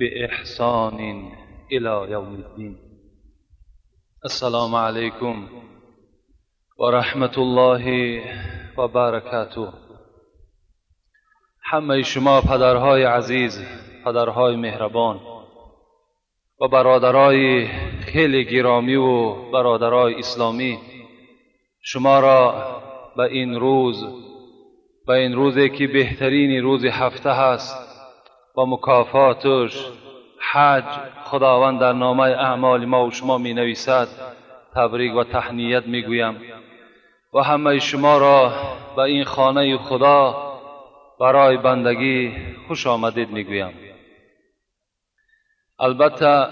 بإحسان إلى يوم الدين. السلام عليكم ورحمة الله وبركاته. همه شما پدرهای عزیز، پدرهای مهربان و برادرای خیلی گرامی و برادرای اسلامی، شما را به این روزی که بهترین روز هفته هست و مکافاتش حج خداوند در نامه اعمال ما و شما می نویسد تبریک و تهنیت می گویم و همه شما را به این خانه خدا برای بندگی خوش آمدید می گویم. البته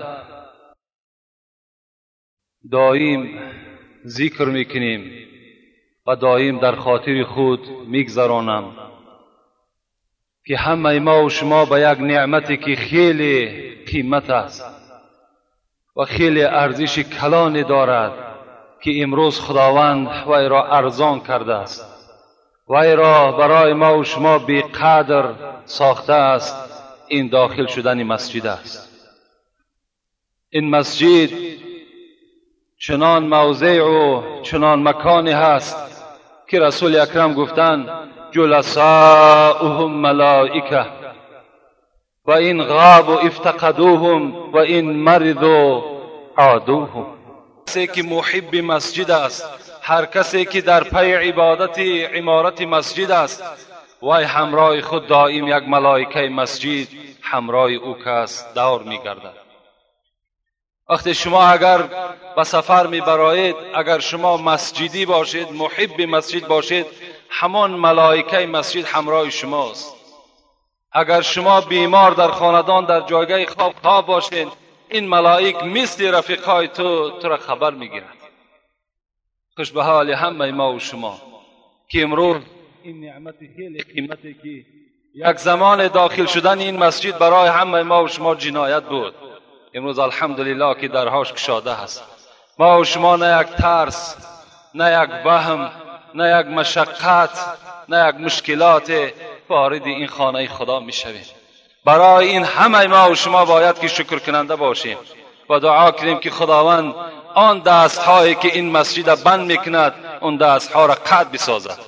دائم ذکر می کنیم و دائم در خاطر خود می گذرانم که همه ما و شما به یک نعمتی که خیلی قیمت است و خیلی ارزش کلانی دارد که امروز خداوند وی را ارزان کرده است، وی را برای ما و شما بی قدر ساخته است. این داخل شدن مسجد است. این مسجد چنان موضع و چنان مکانی هست که رسول اکرم گفتند جلساؤهم ملائکه و این غاب و افتقدوهم و این مرضوا عادوهم. کسی که محب مسجد است، هر کسی که در پی عبادت عمارت مسجد است، وی همراه خود دائم یک ملائکه مسجد همراه او کس دور می‌گردد. وقتی شما اگر به سفر می‌برایید، اگر شما مسجدی باشید، محب مسجد باشید، همان ملائکه مسجد همراه شماست. اگر شما بیمار در خاندان در جایگاه خواب باشید، این ملائک مثل رفیقای تو را خبر میگیرند. خوش به حال همه ما و شما که امروز این نعمت خیلی قیمتی که یک زمان داخل شدن این مسجد برای همه ما و شما جنایت بود، امروز الحمدلله که درهاش گشاده است. ما و شما نه یک ترس، نه یک وهم، نه یک مشقت، نه یک مشکلات وارد این خانه خدا می شویم. برای این همه ما و شما باید که شکر کننده باشیم و دعا کنیم که خداوند آن دستهایی که این مسجد بند میکند اون دستها را قطع بسازد.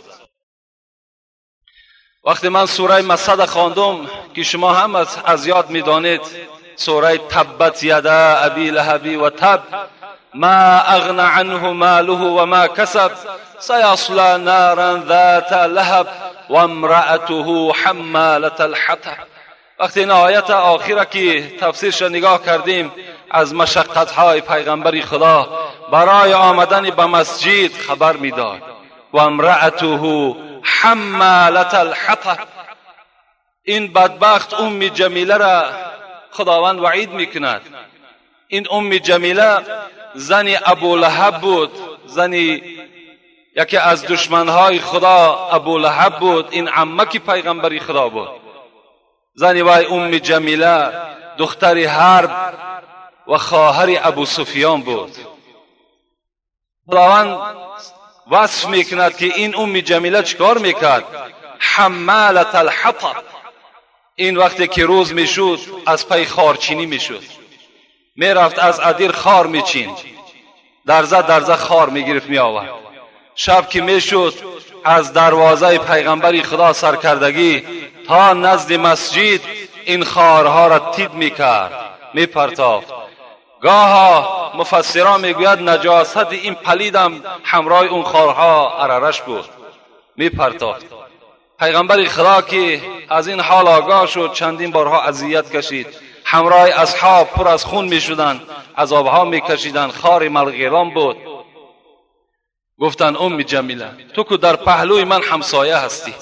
وقتی من سوره مسد خواندم که شما هم از یاد میدانید، سوره تبت یدا ابی لهب و تب ما اغنى عنه ماله و ما کسب سیصلی نارا ذات لهب و امرأته حمالة الحطب. وقتی این آیت آخره که تفسیرش نگاه کردیم، از مشقت‌های پیغمبر خدا برای آمدن به مسجد خبر میداد. و امرأته حمالة الحطب، این بدبخت ام جمیله را خداوند وعید میکند. این ام جمیله زن ابو لهب بود، زنی یکی از دشمنهای خدا ابو لهب بود. این عمه پیغمبری خدا بود. زنی وای ام جمیله دختر حرب و خواهر ابو سفیان بود. خداوند وصف میکند که این ام جمیله چکار میکرد؟ حمالة الحطب. این وقتی که روز میشد از پی خارچینی میشد، میرفت از ادیر خار میچین، درزه خار میگرفت میآورد. شب که میشد از دروازه پیغمبری خدا سرکردگی تا نزد مسجد این خارها را تید میکرد، میپرتافت. گاها مفسران میگوید نجاست این پلیدم همراه اون خارها اررش بود، میپرتافت. پیغمبر خدا که از این حال آگاه شد، چندین بارها اذیت کشید. همراه اصحاب پر از خون میشدند، عذابها میکشیدند، خار ملغیران بود. گفتن ام جمیله تو که در پهلوی من همسایه هستی،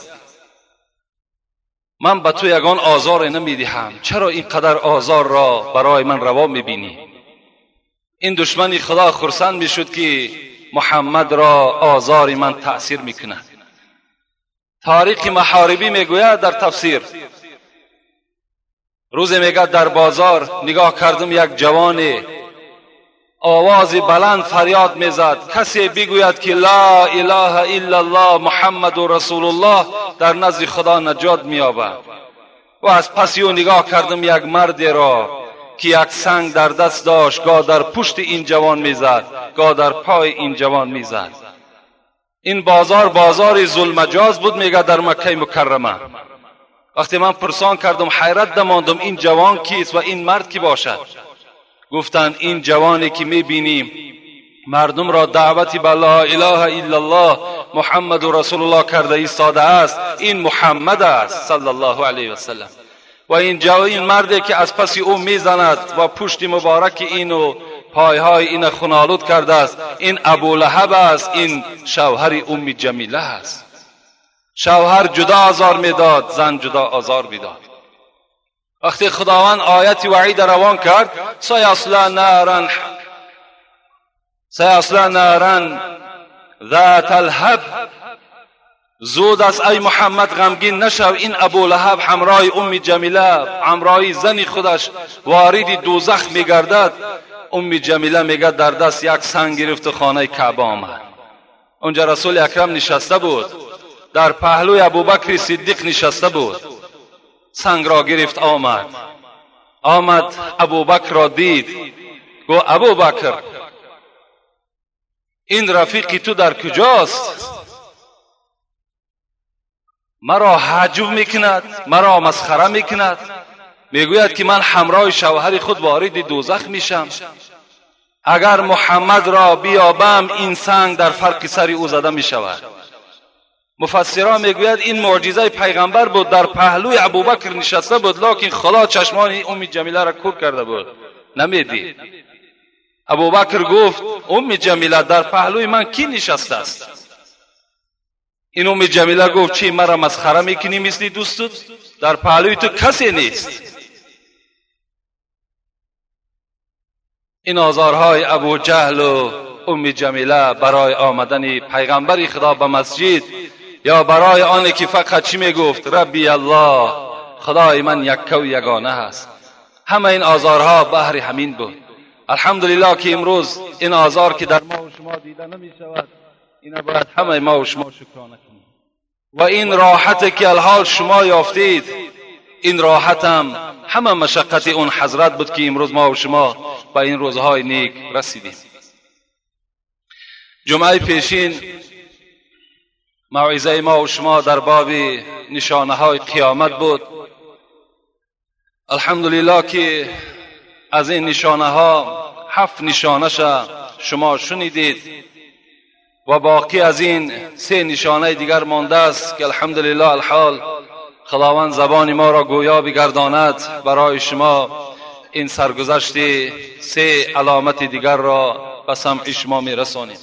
من به تو یگان آزار نمیدهم، چرا اینقدر آزار را برای من روا میبینی؟ این دشمن خدا خرسند میشد که محمد را آزار من تأثیر میکند. تاریخ محاربی میگوید در تفسیر، روزی میگه در بازار نگاه کردم یک جوان آواز بلند فریاد میزد، کسی بگوید که لا اله الا الله محمد رسول الله در نزد خدا نجات مییابد. و از پس او نگاه کردم یک مردی را که یک سنگ در دست داشت، گاه در پشت این جوان میزد، گاه در پای این جوان میزد. این بازار ظلمجاز بود میگه در مکه مکرمه. وقتی من پرسان کردم حیرت دماندم این جوان کیست و این مرد کی باشد؟ گفتند این جوانی که میبینیم مردم را دعوت به لا اله الا الله محمد رسول الله کرده ایستاده است، این محمد است صلی الله علیه و سلم. و این مردی که از پس او میزند و پشت مبارک اینو پایهای این خونالود کرده است، این ابو لهب است، این شوهر ام جمیله است. شوهر جدا آزار میداد، زن جدا آزار میداد. وقتی خداوند آیت وعید روان کرد، سیصلا نارا ذات الهب، زود است ای محمد غمگین نشو، این ابو لهب همراه ام جمیله، همراه زن خودش وارد دوزخ میگردد. ام جمیله میگه در دست یک سنگ گرفت و خانه کعبه آمد. اونجا رسول اکرم نشسته بود، در پهلوی ابوبکر صدیق نشسته بود. سنگ را گرفت آمد ابوبکر را دید، گفت ابوبکر این رفیق تو در کجاست؟ مرا حجب میکند، مرا مسخره میکند، میگوید که من همراه شوهر خود وارد دوزخ میشم. اگر محمد را بیابم این سنگ در فرق سر او زده میشود. مفسران میگوید این معجزه پیغمبر بود، در پهلوی ابوبکر نشسته بود، لکن خدا چشمان ام جمیله را کور کرده بود، نمیدید. ابوبکر گفت ام جمیله در پهلوی من کی نشسته است؟ این ام جمیله گفت چی مرا مسخره میکنی مثل دوستت؟ در پهلوی تو کسی نیست. این آزارهای ابو جهل و ام جمیله برای آمدن پیغمبر خدا به مسجد، یا برای آنی که فقط چی میگفت؟ ربی الله، خدای من یک و یگانه هست. همه این آزارها بهر همین بود. الحمدلله که امروز این آزار که در ما و شما دیده نمی شود، اینا باید همه ما و شما شکرانه کنیم. و این راحت که الحال شما یافتید، این راحت هم همه مشقت اون حضرت بود که امروز ما و شما با این روزهای نیک رسیدیم. جمعه پیشین موعظه ما و شما در باب نشانه های قیامت بود. الحمدلله که از این نشانه ها 7 نشانه شما شنیدید و باقی از این 3 نشانه دیگر مانده است که الحمدلله الحال خداوند زبان ما را گویا بگرداند برای شما این سرگذشت 3 علامت دیگر را به سمع شما میرسانیم.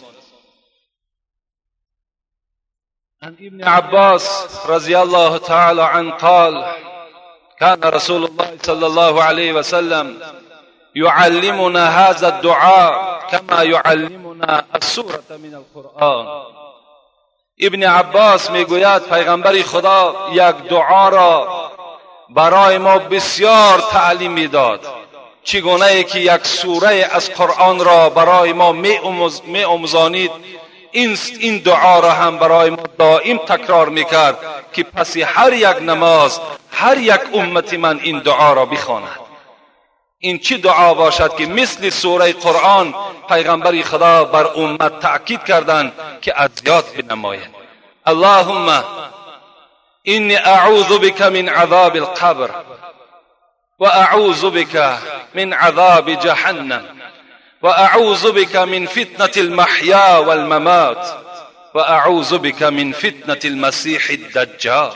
عن ابن عباس رضی الله تعالی عنه قال كان رسول الله صلی الله علیه و سلم يعلمنا هذا الدعاء كما يعلمنا السورة من القرآن. ابن عباس میگوید پیغمبر خدا یک دعا را برای ما بسیار تعلیم میداد، چگونه ای که یک سوره از قرآن را برای ما می آموزانید، این دعا را هم برای ما دائم تکرار میکرد که پس هر یک نماز هر یک امتی من این دعا را بخواند. این چی دعا باشد که مثل سوره قرآن پیغمبر خدا بر امت تأکید کردند که اذیت بنماید. اللهم اینی اعوذ بک من عذاب القبر و اعوذ بک من عذاب جهنم و اعوذ بک من فتنة المحیا والممات و اعوذ بک من فتنة المسیح الدجال.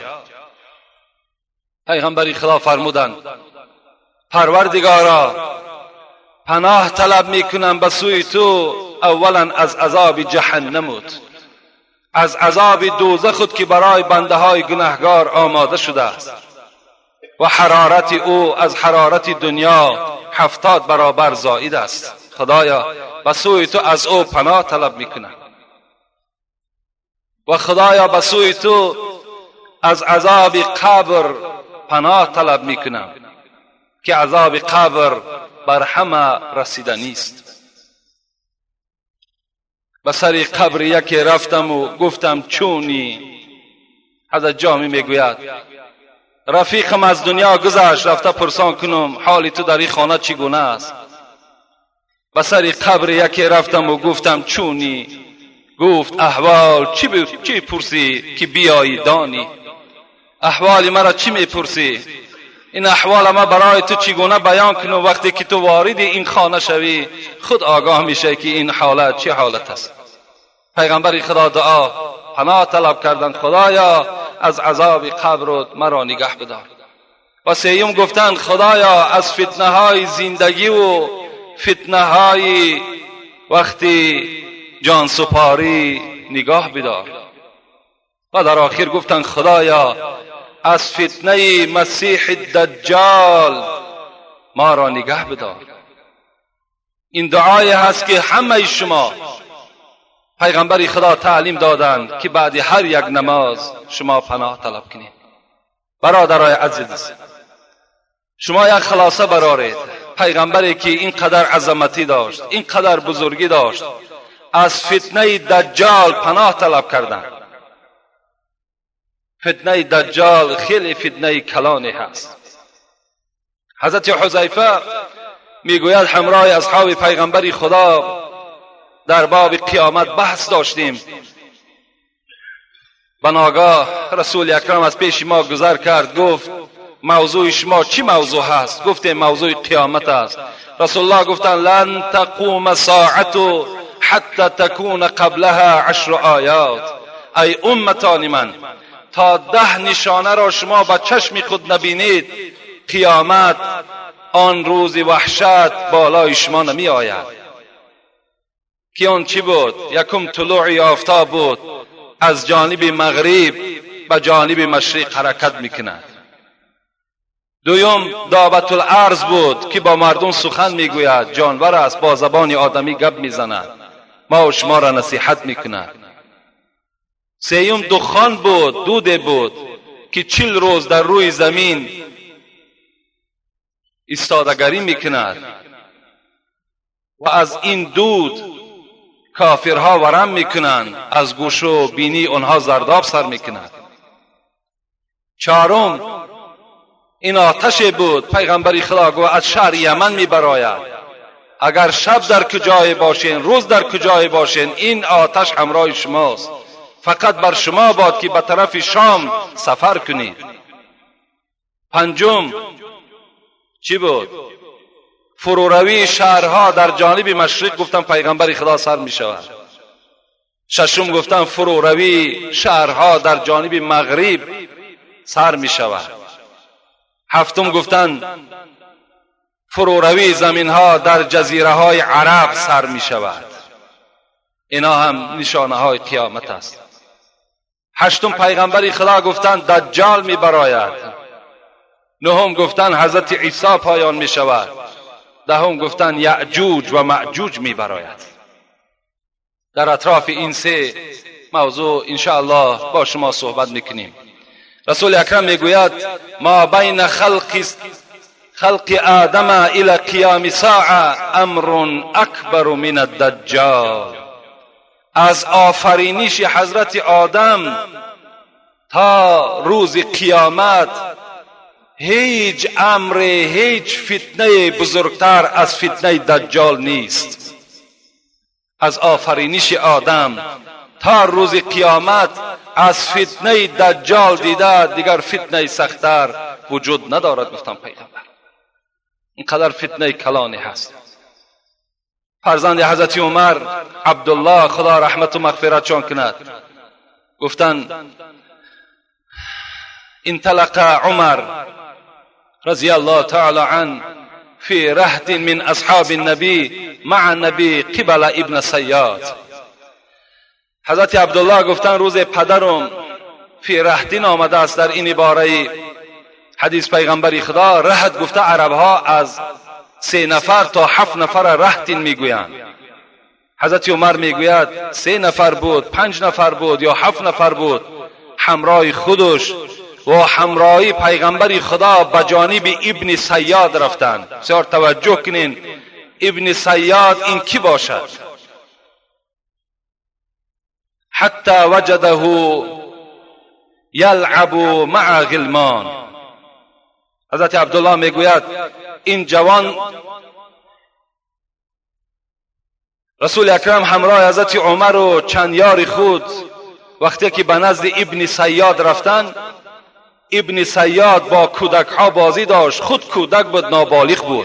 پیغمبر خدا فرمودند پروردگارا پناه طلب میکنم به سوی تو، اولا از عذاب جهنم، از عذاب دوزخ که برای بنده های گناهگار آماده شده است و حرارت او از حرارت دنیا 70 برابر زائد است. خدایا به سوی تو از او پناه طلب میکنم و خدایا به سوی تو از عذاب قبر پناه طلب میکنم که عذاب قبر بر همه رسیدنی است. به سر قبر یکی رفتم و گفتم چونی؟ حضرت جامی میگوید رفیقم از دنیا گذشت، رفته پرسان کنم حالی تو در این خانه چگونه است. به سر قبر یکی رفتم و گفتم چونی؟ گفت احوال چی پرسی که بیایی دانی؟ احوال مرا چی میپرسی؟ این احوال ما برای تو چگونه بیان کنم؟ وقتی که تو وارد این خانه شوی خود آگاه میشه که این حالت چه حالت است. پیغمبر خدا دعا پناه طلب کردند خدایا از عذاب قبر مرا نگه بدار. و سیوم گفتند خدایا از فتنه های زندگی و فتنه های وقتی جان سپاری نگاه بدار. و در آخر گفتند خدایا از فتنه مسیح دجال ما را نگه بدار. این دعای هست که همه شما پیغمبر خدا تعلیم دادند که بعد هر یک نماز شما پناه طلب کنید. برادرای عزیز، شما یک خلاصه برارید. پیغمبری که اینقدر عظمتی داشت، اینقدر بزرگی داشت، از فتنه دجال پناه طلب کردند. فتنه دجال خیلی فتنه کلانی هست. حضرت حذیفه میگوید همراه اصحاب پیغمبر خدا در باب قیامت بحث داشتیم. بناگاه رسول اکرم از پیش ما گذر کرد، گفت موضوع شما چی موضوع هست؟ گفتیم موضوع قیامت است. رسول الله گفتند لن تقوم ساعت حتی تکون قبلها 10 آیات. ای امتان من، تا 10 نشانه را شما با چشم خود نبینید قیامت آن روز وحشت بالای شما نمی آید. که آن چی بود؟ یکم طلوع آفتاب بود، از جانب مغرب به جانب مشرق حرکت میکند. دوم دابت الارض بود که با مردم سخن میگوید، جانور است با زبان آدمی گپ میزند، ما و شما را نصیحت میکند. سیوم دخان بود، دوده بود که 40 روز در روی زمین ایستادگی میکند و از این دود کافرها ورم میکنند، از گوش و بینی آنها زرداب سر میکنند. چهارم این آتش بود. پیغمبر خدا گفت از شهر یمن میبراید. اگر شب در کجای باشین، روز در کجای باشین، این آتش همراه شماست. فقط بر شما باد که به طرف شام سفر کنید. پنجم چی بود؟ فروروی شهرها در جانب مشرق گفتن پیغمبر خدا سر می شود. ششم گفتن فروروی شهرها در جانب مغرب سر می شود. هفتم گفتن فروروی زمینها در جزیره های عرب سر می شود. اینا هم نشانه های قیامت است. هشتم پیغمبر خدا گفتن دجال می براید. نهم گفتن حضرت عیسی پایان می شود. دهم گفتن یعجوج و معجوج می براید. در اطراف این 3 موضوع انشاءالله با شما صحبت میکنیم. رسول اکرم میگوید ما بین خلق آدم الى قیام ساعه امر اکبر من الدجال. از آفرینش حضرت آدم تا روز قیامت هیچ امر، هیچ فتنه بزرگتر از فتنه دجال نیست. از آفرینش آدم تا روز قیامت از فتنه دجال دیده دیگر فتنه سختر وجود ندارد. گفتم پیغمبر اینقدر فتنه کلانی هست. فرزند حضرت عمر عبدالله خدا رحمت و مغفرت چون کند گفتن انطلق عمر رضی الله تعالی عنه فی رهط من اصحاب النبی مع النبی قبل ابن سیاد. حضرت عبدالله گفتن روز پدرم فی رهطین آمده است. در این عباره حدیث پیغمبر خدا رهط گفته عربها از 3 نفر تا 7 نفر رهطین میگویند. حضرت عمر میگوید 3 نفر بود، 5 نفر بود یا 7 نفر بود، همراه خودش و همراهی پیغمبر خدا به جانب ابن سیاد رفتند. بسیار توجه کنین، ابن سیاد این کی باشد؟ حتی وجده یلعب مع غلمان. حضرت عبدالله میگوید این جوان رسول اکرم همراه حضرت عمر و چند یار خود وقتی که به نزد ابن صیاد رفتن، ابن صیاد با کودک ها بازی داشت، خود کودک بود، نابالغ بود،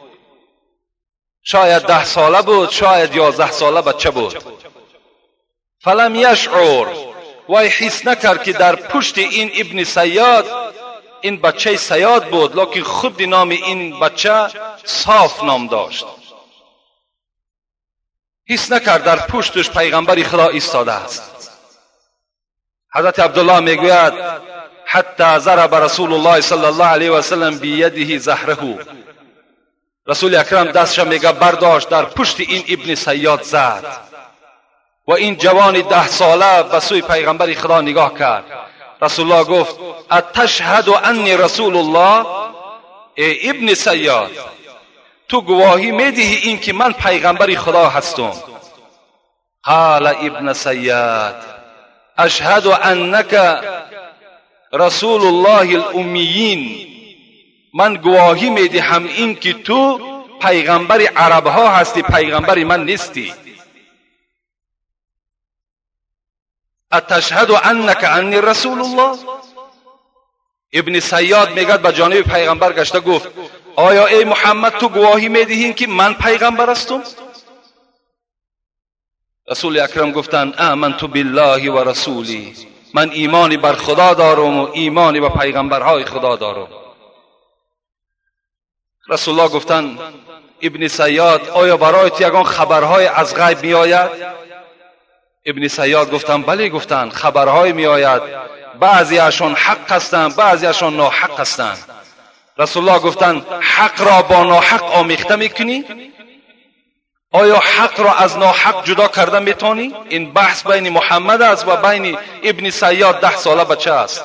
شاید 10 ساله بود، شاید 11 ساله بچه بود. فلم یشعر، وای حس نکرد که در پشت این ابن صیاد این بچه صیاد بود، لیکن خود نام این بچه صاف نام داشت. حس نکرد در پشتش پیغمبر خدا ایستاده است. حضرت عبدالله میگوید حتی ضرب رسول الله صلی الله علیه و سلم بیده زهره، رسول اکرم دستش میگه برداشت در پشت این ابن صیاد زد و این جوان 10 ساله به سوی پیغمبر خدا نگاه کرد. رسول الله گفت اتشهد انی رسول الله؟ ای ابن صیاد، تو گواهی میدهی این که من پیغمبر خدا هستم؟ قال ابن صیاد اشهد انک رسول الله الامیین، من گواهی میدهم این که تو پیغمبر عرب ها هستی، پیغمبر من نیستی. اتشهد انک انی رسول الله؟ ابن صیاد میگد به جانب پیغمبر گشته گفت آیا ای محمد تو گواهی میدهی که من پیغمبر هستم؟ رسول اکرم گفتند آمنت بالله و رسولی، من ایمانی بر خدا دارم و ایمانی به پیغمبرهای خدا دارم. رسول الله گفتند ابن صیاد آیا برایت یگان خبرهای از غیب می آید؟ ابن صیاد گفتند بله. گفتند خبرهای می آید، بعضی اشون حق هستند، بعضی اشون ناحق هستند. رسول الله گفتند حق را با ناحق آمیخته میکنی؟ آیا حق را از ناحق جدا کرده میتونی؟ این بحث بین محمد است و بین ابن صیاد 10 ساله بچه است.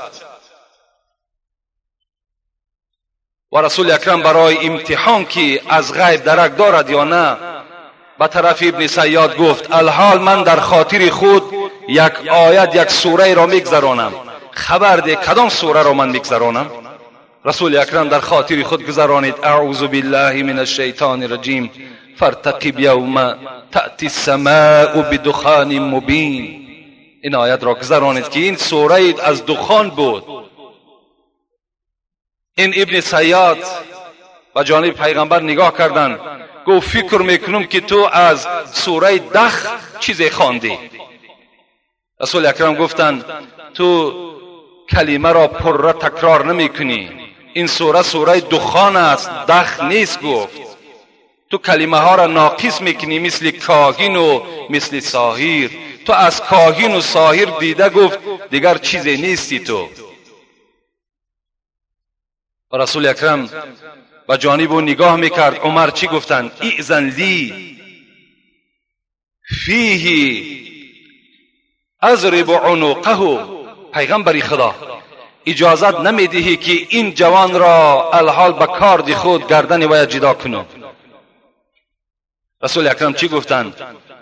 و رسول اکرم برای امتحان که از غیب درک دارد یا نه به طرف ابن صیاد گفت الحال من در خاطر خود یک آیت، یک سوره را میگذرانم، خبر ده کدام سوره را من میگذرانم؟ رسول اکرم در خاطر خود گذرانید اعوذ بالله من الشیطان الرجیم فارتقب یوم تأتی السماء بدخان مبین. این آیت را گذرانید که این سوره از دخان بود. این ابن صیاد به جانب پیغمبر نگاه کردند، گفت فکر میکنم که تو از سوره دخ چیزی خواندی. رسول اکرم گفتند تو کلمه را پره تکرار نمیکنی، این سوره دخان است، دخ نیست. گفت تو کلمه ها را ناقص میکنی، مثل کاهن و مثل ساحر. تو از کاهن و ساحر دیده گفت دیگر چیزی نیستی تو. و رسول اکرم به جانب او نگاه میکرد. عمر چی گفتند؟ ایذن لی فیه اضرب عنقه، پیغمبر خدا اجازت نمیدهی که این جوان را الحال به کارد خود گردن وی جدا کنم. رسول اکرم چی گفتند؟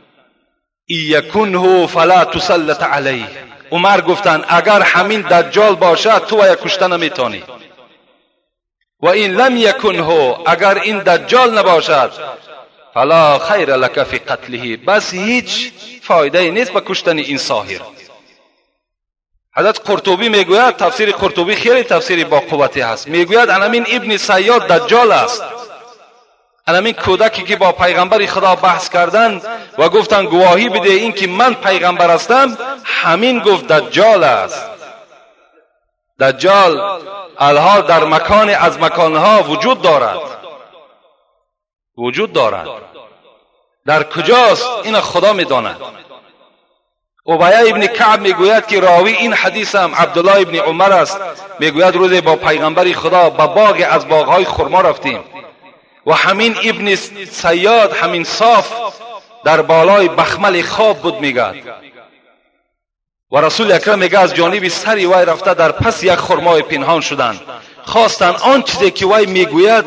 یکنه فلا تسلط علیه. عمر گفتند اگر همین دجال باشد تو وی کشته نمیتونی، و این لم یکنه، اگر این دجال نباشد فلا خیر لک فی قتله، بس هیچ فایده نیست به کشتن این ساحر. حضرت قرطبی میگوید، تفسیر قرطبی خیلی تفسیر با قوتی هست، میگوید همین ابن صیاد دجال است. همین کودکی که با پیغمبر خدا بحث کردند و گفتند گواهی بده این که من پیغمبر هستم، همین گفت دجال است. دجال الحال در مکان از مکانها وجود دارد. در کجاست این خدا میداند. ابی ابن کعب میگوید که راوی این حدیث هم عبدالله ابن عمر است. میگوید روزی با پیغمبر خدا به باغ از باغهای خرما رفتیم و همین ابن صیاد، همین صاف در بالای بخمل خواب بود میگد و رسول اکرم میگه از جانب سری وی رفته در پس یک خرمای پنهان شدند، خواستند آن چیزی که وی میگوید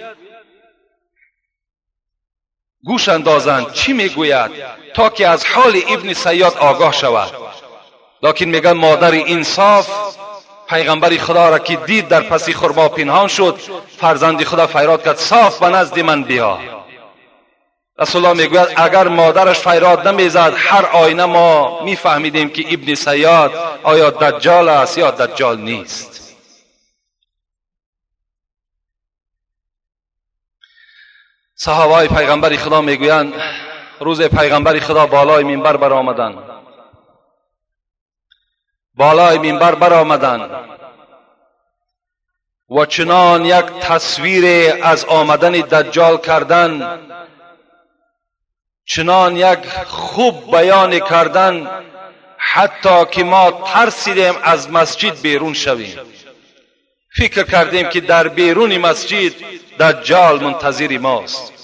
گوش اندازند چی میگوید تا که از حال ابن صیاد آگاه شود. لیکن میگن مادر انصاف پیغمبر خدا را که دید در پسی خرما پنهان شد، فرزند خدا فریاد کرد صاف به نزد من بیا. رسول الله میگوید اگر مادرش فریاد نمیزد هر آینه ما میفهمیدیم که ابن سیاد آیا دجال است یا دجال نیست. صحابه پیغمبر خدا میگویند روز پیغمبر خدا بالای منبر برآمدند و چنان یک تصویر از آمدن دجال کردن، چنان یک خوب بیان کردن حتی که ما ترسیدیم از مسجد بیرون شویم. فکر کردیم که در بیرون مسجد دجال منتظر ماست.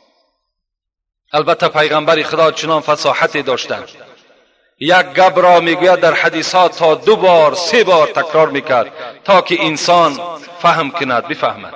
البته پیغمبر خدا چنان فصاحتی داشتند، یک گپ را میگوید در حدیثات تا 2 بار 3 بار تکرار میکرد تا که انسان فهم کند، بفهمد.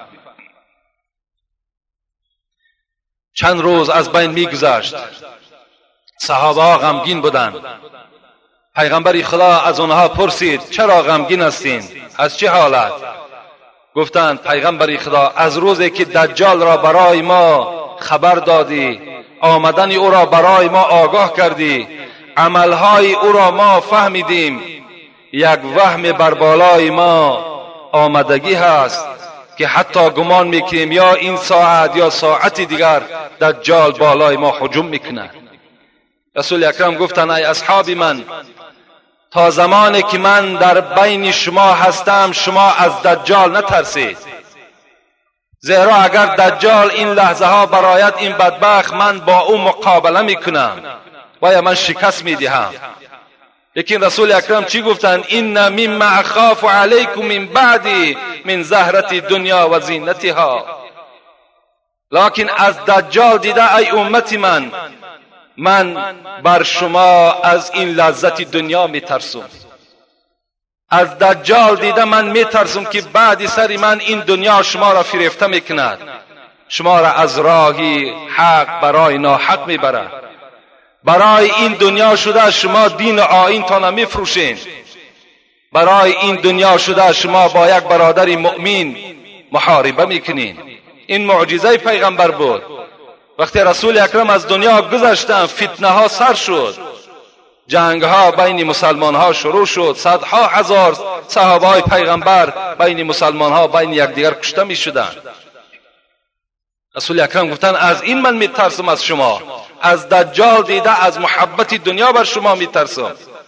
چند روز از بین میگذشت، صحابه ها غمگین بودند. پیغمبر خدا از آنها پرسید چرا غمگین هستین؟ از چه حالت؟ گفتند پیغمبر خدا از روزی که دجال را برای ما خبر دادی، آمدن او را برای ما آگاه کردی، عملهای او را ما فهمیدیم، یک وهم بر بالای ما آمدگی هست که حتی گمان میکنیم یا این ساعت یا ساعت دیگر دجال بالای ما هجوم میکنه. رسول اکرم گفتند ای اصحاب من، تا زمانی که من در بین شما هستم شما از دجال نترسید، زیرا اگر دجال این لحظه ها برآید این بدبخت من با او مقابله میکنم و یا من شکست میدهم. لیکن رسول اکرم چی گفتند؟ این مما اخاف علیکم من بعدی من زهرت دنیا و زینتها. لکن از دجال دیده ای امت من بر شما از این لذت دنیا میترسم. از دجال دیده من میترسم که بعد سر من این دنیا شما را فریفته میکند، شما را از راهی حق برای ناحق میبرد. برای این دنیا شده شما دین و آیین تا نمیفروشین، برای این دنیا شده شما با یک برادر مؤمن محاربه میکنین. این معجزه پیغمبر بود. وقتی رسول اکرم از دنیا گذشتند فتنه ها سر شد، جنگ ها بین مسلمان ها شروع شد، صدها هزار صحابه های پیغمبر بین مسلمان ها بین یکدیگر کشته می شدند. رسول اکرم گفتند از این من می ترسم از شما، از دجال دیده از محبت دنیا بر شما می ترسم.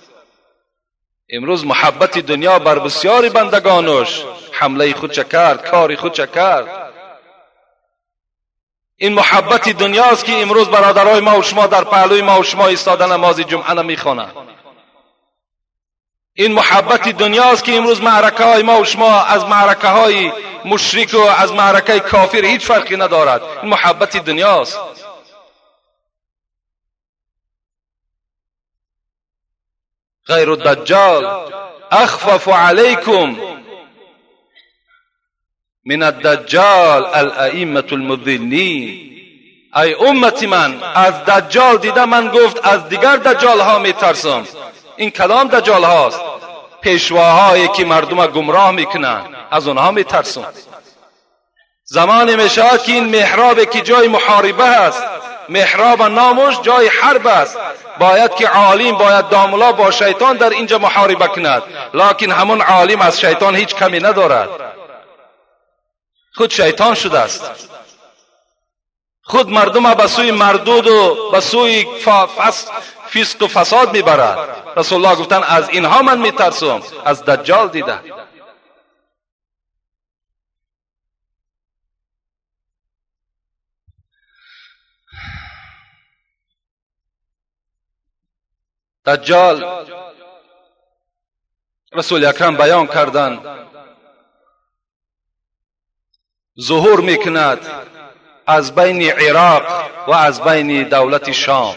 امروز محبت دنیا بر بسیاری بندگانش حمله خود کرد، کار خود کرد. این محبت دنیاست که امروز برادرای ما و شما در پهلوی ما و شما ایستاده نماز جمعه نمیخوانند. این محبت دنیاست که امروز معرکه های ما و شما از معرکه های مشرک و از معرکه کافر هیچ فرقی ندارد. این محبت دنیاست. غیر الدجال اخفف علیکم من الدجال الائمه المضلین. ای امت من، از دجال دیده من گفت از دیگر دجال ها می ترسم. این کدام دجال هاست؟ پیشواهایی که مردم گمراه میکنن، از اونها می ترسم. زمانی می شود که این محرابی که جای محاربه است، محراب نامش جای حرب است، باید که عالم باید داملا با شیطان در اینجا محاربه کند، لکن همون عالم از شیطان هیچ کمی ندارد، خود شیطان شده است، خود مردم به سوی مردود و به سوی فسق و فساد میبرد. رسول الله گفتن از اینها من میترسم، از دجال دیده. دجال رسول اکرم بیان کردند ظهور میکند از بین عراق و از بین دولت شام.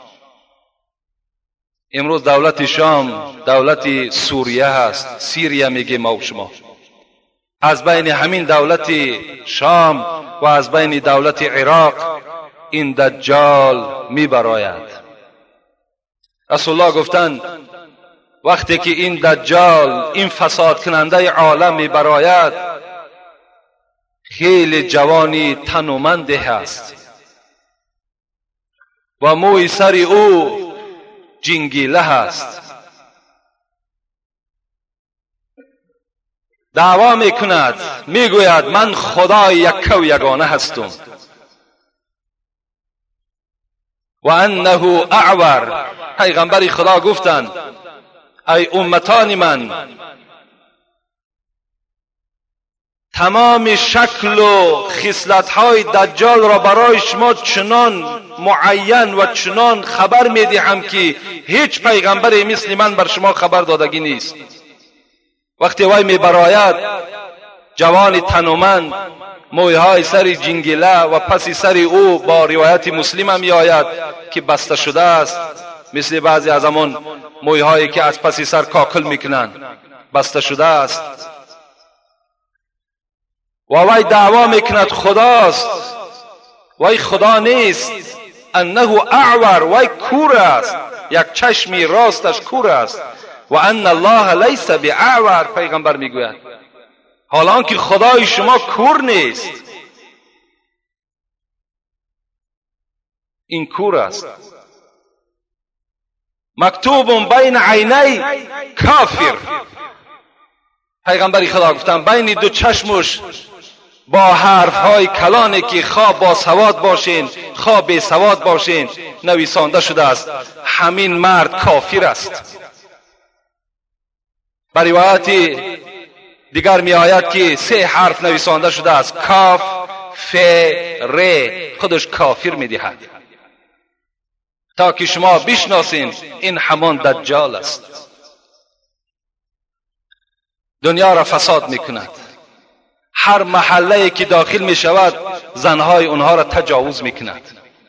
امروز دولت شام دولت سوریه هست، سیریه میگه ما و شما. از بین همین دولت شام و از بین دولت عراق این دجال میبراید. رسول الله گفتند وقتی که این دجال، این فساد کننده عالم می براید، خیلی جوانی تنومنده هست و موی سر او جنگیله هست. دعوا می کند، می گوید من خدای یک و یگانه هستم و انه اعور. پیغمبر خدا گفتند ای امتان من، تمام شکل و خصلت‌های دجال را برای شما چنان معین و چنان خبر می‌دهم که هیچ پیغمبری مثل من بر شما خبر دادگی نیست. وقتی وی می‌براید، جوان تنومند، مویهای سر جنگیله و پس سر او با روایت مسلم می‌آید که بسته شده است، مثل بعضی از همون مویهایی که از پس سر کاکل میکنند، بسته شده است. و وی دعوا میکند خداست، وی خدا نیست. انه اعور، وی کور است، یک چشمی راستش کور است. و ان الله لیس باعور، پیغمبر میگوید حالان که خدای شما کور نیست، این کور است. مکتوب بین عینی کافر، پیغمبر خدا گفتن بین دو چشمش با حرف های کلانی که خواه با سواد باشین خواه بی سواد باشین نویسانده شده است همین مرد کافر است. بر روایت دیگر می آید که 3 حرف نویسانده شده است، کاف، ف، ر، خودش کافر می دهد، تا که شما بشناسین این همان دجال است. دنیا را فساد می کند. هر محله که داخل می شود زنهای اونها را تجاوز می کند،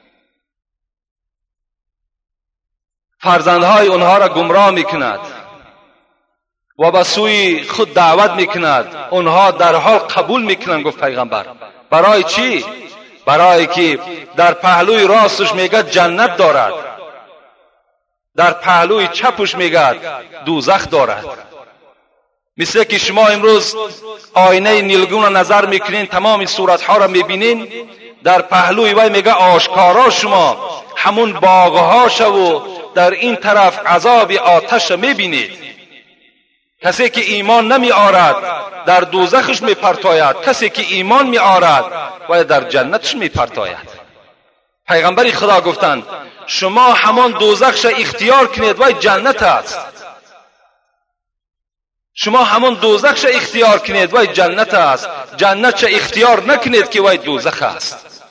فرزندهای اونها را گمراه می کند و به سوی خود دعوت می کند. اونها در حال قبول می کنند. گفت پیغمبر برای چی؟ برای که در پهلوی راستش میگه جنت دارد، در پهلوی چپش میگه دوزخ دارد. مثل که شما امروز آینه نیلگون را نظر میکنین، تمام صورتها را میبینین، در پهلوی وی میگه آشکارا شما همون باغها شو در این طرف عذاب آتش میبینید. کسی که ایمان نمی آرد در دوزخش می پرتاید، کسی که ایمان می آرد و در جنتش می پرتاید. پیغمبر خدا گفتند شما همان دوزخش اختیار کنید و جنت است، شما همان دوزخش اختیار کنید و جنت است، جنتش اختیار نکنید که وای دوزخ است.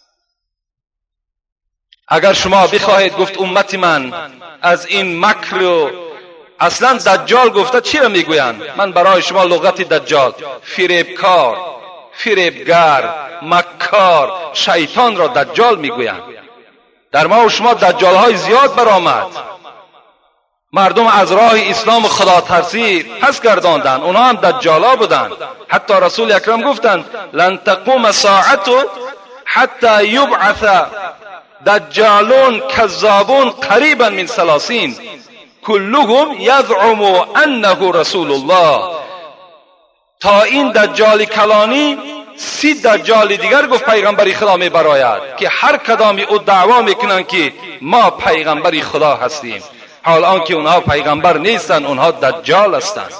اگر شما بخواهید، گفت امت من، از این مکر و اصلا دجال گفته چی را میگویند؟ من برای شما لغت دجال، فریبکار، فریبگر، مکار، شیطان را دجال میگویند. در ما و شما دجال های زیاد برآمد. مردم از راه اسلام و خدا ترسی پس گرداندند، اونها هم دجالا بودند. حتی رسول اکرم گفتند لن تقوم الساعة حتی یبعث دجالون کذابون قریبا من 30 کلهم یزعم انه رسول الله. تا این دجال کلانی 30 دجال دیگر، گفت پیغمبر خدا می براید که هر کدام او دعوا میکنند که ما پیغمبر خدا هستیم، حال آنکه اونها پیغمبر نیستند، اونها دجال هستند.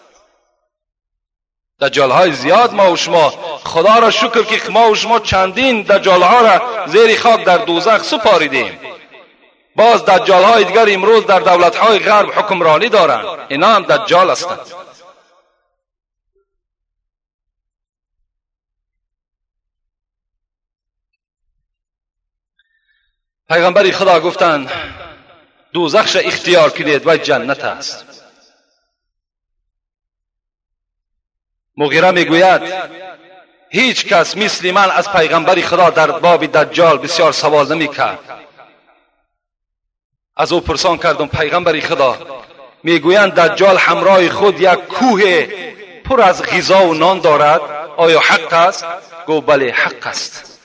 دجال های زیاد ما و شما، خدا را شکر که ما و شما چندین دجال ها را زیر خاک در دوزخ سپاریدیم. باز دجال های دیگر امروز در دولت های غرب حکمرانی دارند، اینا هم دجال هستند. پیغمبر خدا گفتند دوزخش اختیار کنید و جنت است. مغیره میگوید هیچ کس مثل من از پیغمبر خدا در باب دجال بسیار سوال نمیکرد. از او پرسان کردم پیغمبر خدا، میگویند دجال همراه خود یک کوه پر از غذا و نان دارد، آیا حق است؟ گفت بله حق است.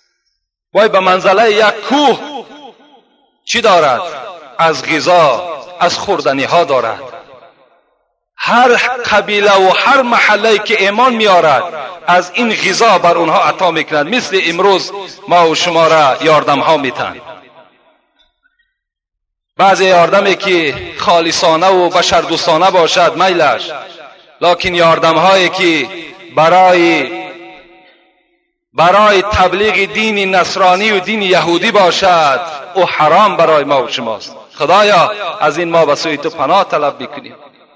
وای به منزله یک کوه چی دارد؟ از غذا، از خوردنی ها دارد. هر قبیله و هر محله که ایمان میارد از این غذا بر اونها عطا میکند. مثل امروز ما و شما را یاردم ها میتن. بعضی یاردمی که خالصانه و بشردوستانه باشد میلش، لکن یاردم هایی که برای تبلیغ دین نصرانی و دین یهودی باشد او حرام برای ما و شماست. خدایا از این ما به سوی تو پناه طلب میکنیم.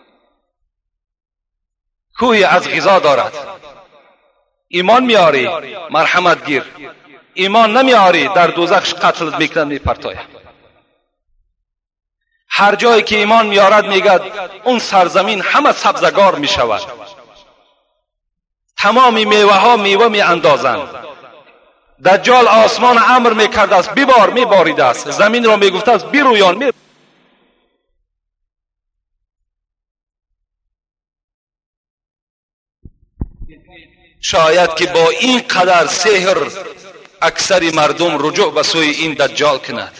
کوی از غذا دارد. ایمان میاری مرحمت گیر، ایمان نمیاری در دوزخ قتلت میکنن میپرتاید. هر جایی که ایمان میارد میگد اون سرزمین همه سبزگار میشود، تمامی میوه ها میوه میاندازند. دجال آسمان امر میکرده است ببار، میباریده است. زمین را میگفته است برویان. شاید که با این قدر سحر اکثر مردم رجوع به سوی این دجال کند.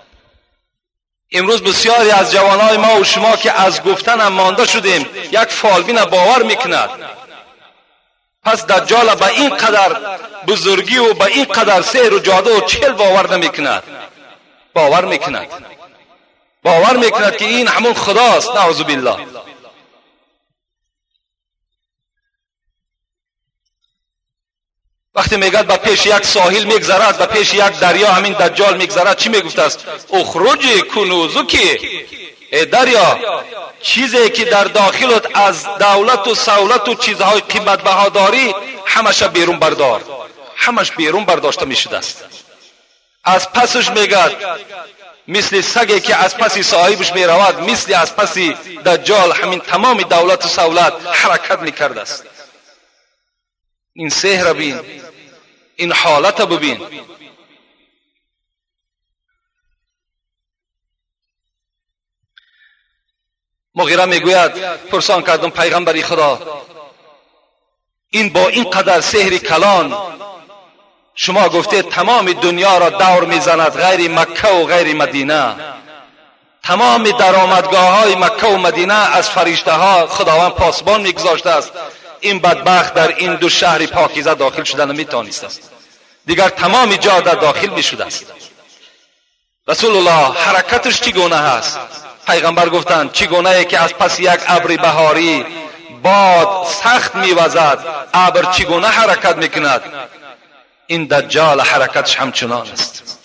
امروز بسیاری از جوانای ما و شما که از گفتن هم مانده شدیم یک فالبین باور میکند. پس دجال به این قدر بزرگی و به این قدر سحر و جادو و چل باور نمیکند. باور میکند که این همون خداست. نعوذ بالله. وقتی میگد به پیش یک ساحل میگذرد، به پیش یک دریا همین دجال میگذرد، چی میگفته است؟ اخرج کنوزکی، ای دریا چیزی که در داخلت از دولت و سهولت و چیزهای قیمت بها داری همش بیرون بردار. همش بیرون برداشته میشده است. از پسش میگد مثل سگی که از پسی صاحبش میرود، مثل از پسی دجال همین تمام دولت و سهولت حرکت میکرده است. این سحر بین، این حالت ببین. مغیره میگوید پرسان کردم پیغمبری خدا این با این قدر سحر کلان شما گفتید تمام دنیا را دور میزند غیر مکه و غیر مدینه، تمام درآمدگاه های مکه و مدینه از فرشته ها خداوند پاسبان میگذاشته است. این بدبخت در این دو شهر پاکیزه داخل شدن نمیتوانسته است، دیگر تمام جا در داخل میشده است. رسول الله حرکتش چگونه هست؟ پیغمبر گفتند چگونه که از پس یک ابر بهاری باد سخت میوزد ابر چگونه حرکت میکند، این دجال حرکتش همچنان است.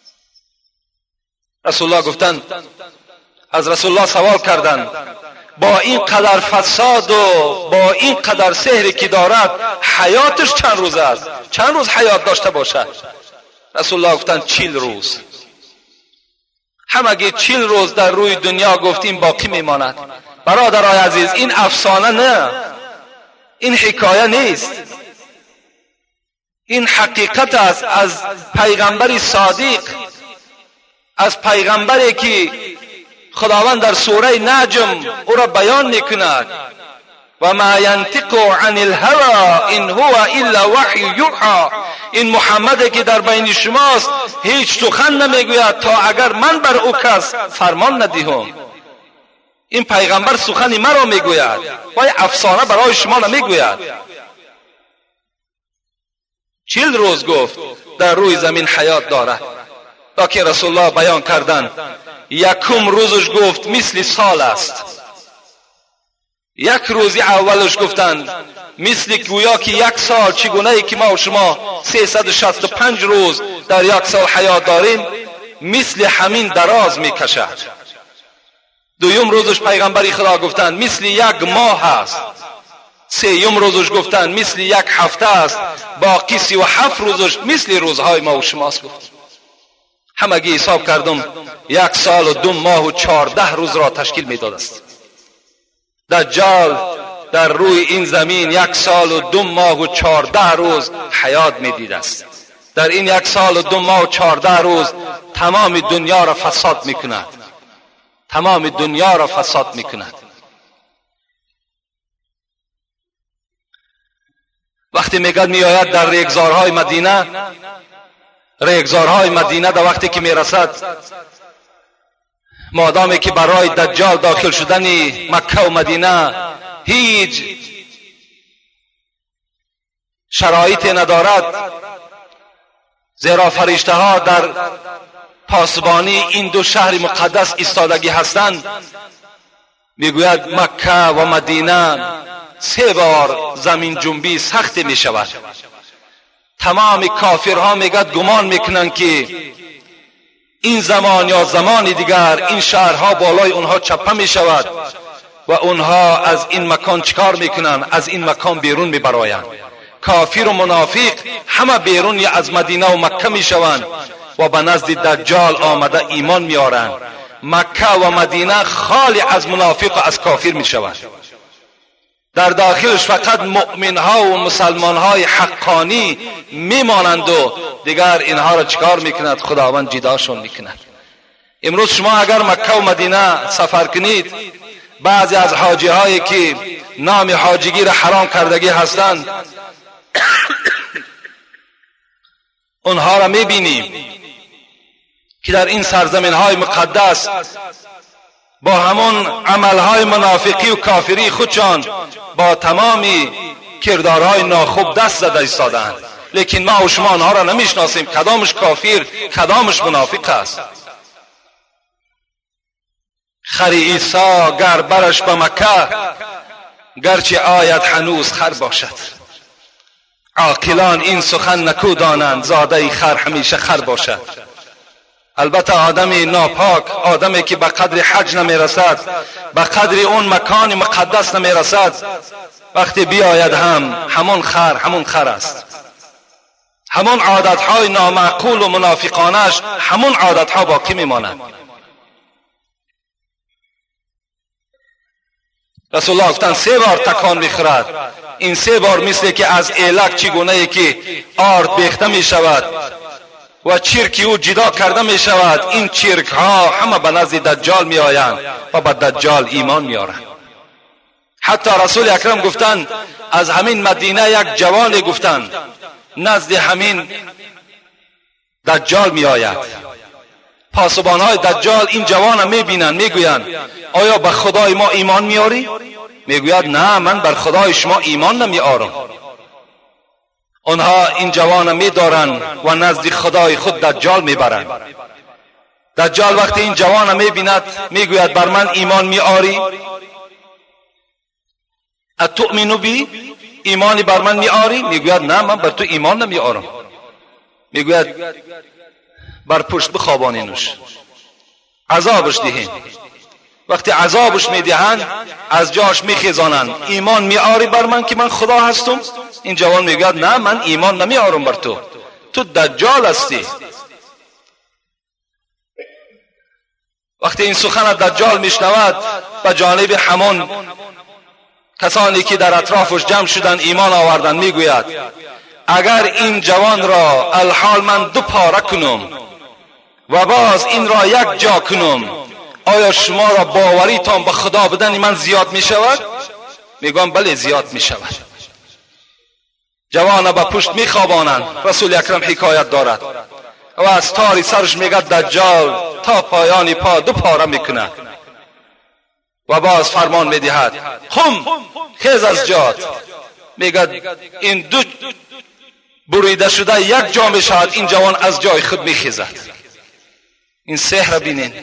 رسول الله گفتند، از رسول الله سوال کردند با این قدر فساد و با این قدر سحری که دارد حیاتش چند روز است؟ چند روز حیات داشته باشد؟ رسول الله گفتند 40 روز. همگی 40 روز در روی دنیا گفتیم باقی میماند. برادرای عزیز این افسانه نه، این حکایه نیست، این حقیقت است از پیغمبر صادق، از پیغمبری که خداوند در سوره نجم او را بیان میکند و ما ینطق عن الهوى ان هو الا وحی یوحی. این محمدی که در بین شماست هیچ سخن نمیگوید تا اگر من بر او کس فرمان ندهم. این پیغمبر سخنی مرا میگوید و افسانه برای شما نمیگوید. 40 روز گفت در روی زمین حیات دارد. تا که رسول الله بیان کردند یکم روزش گفت مثل سال است. یک روزی اولش گفتند مثل گویا که یک سال، چگونه ای که ما و شما 365 روز در یک سال حیات داریم مثل همین دراز میکشد. دویم روزش پیغمبری خدا گفتند مثل یک ماه است. سوم روزش گفتند مثل یک هفته است. باقی 37 روزش مثل روزهای ما و شماست. گفت همگی حساب کردم 1 سال و 2 ماه و 14 روز را تشکیل میداد است. دجال در روی این زمین 1 سال و 2 ماه و 14 روز حیات میدید است. در این 1 سال و 2 ماه و 14 روز تمام دنیا را فساد میکند. تمام دنیا را فساد میکند. وقتی میگد میآید در ریگزارهای مدینه، ریگزارهای مدینه در وقتی که میرسد مادامی که برای دجال داخل شدن مکه و مدینه هیچ شرایطی ندارد، زیرا فرشته ها در پاسبانی این دو شهر مقدس ایستادگی هستند. میگوید مکه و مدینه 3 بار زمین جنبی سخت می شود. تمام کافرها میگد گمان میکنند که این زمان یا زمان دیگر این شهرها بالای اونها چپه می شود و اونها از این مکان چکار میکنند؟ از این مکان بیرون میبرایند. کافر و منافق همه بیرون از مدینه و مکه میشوند و به نزد دجال آمده ایمان میارند. مکه و مدینه خالی از منافق و از کافر میشوند. در داخلش فقط مؤمنها و مسلمانهای حقانی میمانند و دیگر اینها را چکار میکند؟ خداوند جداشون میکند. امروز شما اگر مکه و مدینه سفر کنید، بعضی از حاجی هایی که نام حاجیگی را حرام کردگی هستند اونها را میبینیم که در این سرزمین های مقدس با همون عملهای منافقی و کافری خودشان با تمامی کردارهای ناخوب دست زده ایستادند، لیکن ما و شما آنها را نمیشناسیم کدامش کافر کدامش منافق است. خر عیسی گر برش به مکه، گرچه آید هنوز خر باشد. عاقلان این سخن نکو دانند، زاده خر همیشه خر باشد. البته آدم ناپاک، آدمی که به قدر حج نمیرسد، به قدر اون مکان مقدس نمیرسد، وقتی بیاید همون خر است. همون عادتهای نامعقول و منافقانش همون عادتها باقی میماند. رسول الله گفتند 3 بار تکان میخورد. این 3 بار مثل که از ایلک چگونه ای که آرد بیخته می شود و چرکی او جدا کرده می شود، این چرک ها همه به نزد دجال می آیند و به دجال ایمان می آرند. حتی رسول اکرم گفتند از همین مدینه یک جوانی گفتند نزد همین دجال می آید. پاسبان های دجال این جوان می بینند، می گویند آیا به خدای ما ایمان می آری؟ می گوید نه، من بر خدای شما ایمان نمی آرم. آنها این جوان می دارند و نزد خدای خود دجال می برند. دجال وقتی این جوان می بیند می گوید بر من ایمان می آری؟ اتؤمنو بی؟ ایمانی بر من می آری؟ می گوید نه، من بر تو ایمان نمی آرم. می گوید بر پشت بخوابانینش، عذابش دهین. وقتی عذابش میدهند از جاش میخیزانند، ایمان میآری بر من که من خدا هستم؟ این جوان میگوید نه، من ایمان نمیآرم بر تو، تو دجال هستی. وقتی این سخن دجال میشنود به جانب همون کسانی که در اطرافش جمع شدن ایمان آوردن میگوید اگر این جوان را الحال من 2 پاره کنم و باز این را 1 جا کنم، آیا شما را باوریتان به خدا بدن من زیاد می شود؟ میگویم بله زیاد می شود. جوان به پشت می خوابانند. رسول اکرم حکایت دارد و از تار سرش میگد دجال تا پایان پا 2 پاره میکند و باز فرمان میدهد قم، خیز از جات. میگد این 2 بریده شده 1 جا میشود، این جوان از جای خود میخیزد. این سحر بینین.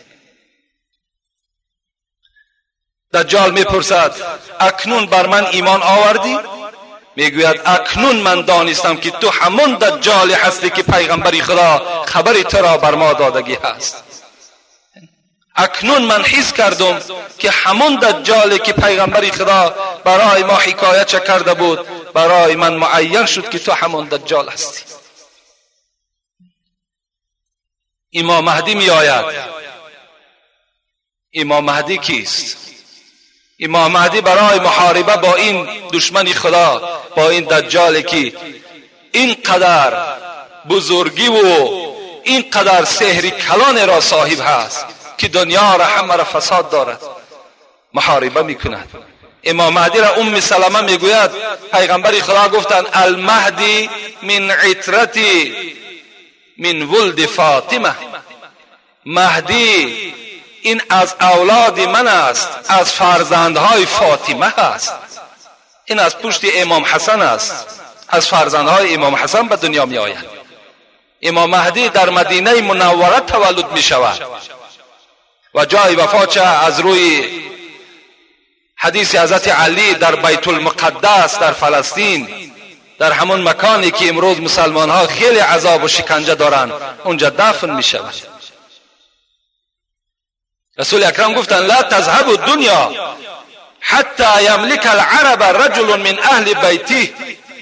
دجال میپرسد اکنون بر من ایمان آوردی؟ میگوید اکنون من دانستم که تو همون دجال هستی که پیغمبری خدا خبری تو را بر ما دادگی هست. اکنون من حس کردم که همون دجالی که پیغمبری خدا برای ما حکایت کرده بود برای من معین شد که تو همون دجال هستی. امام مهدی می آید. امام مهدی کیست؟ امام مهدی برای محاربه با این دشمن خدا، با این دجالی که اینقدر بزرگی و اینقدر سحر کلان را صاحب هست که دنیا را همه را فساد دارد، محاربه میکند. امام مهدی را ام سلمه میگوید پیغمبر خدا گفتند المهدی من عترتی من ولد فاطمه. مهدی این از اولاد من است، از فرزندهای فاطمه است، این از پشت امام حسن است، از فرزندهای امام حسن به دنیا می آید. امام مهدی در مدینه منوره تولد می شود و جای وفاتش از روی حدیث حضرت علی در بیت المقدس در فلسطین، در همون مکانی که امروز مسلمان ها خیلی عذاب و شکنجه دارند، اونجا دفن می شود. رسول اکرم گفتند لا تذهب الدنیا حتی یملک العرب رجل من اهل بیته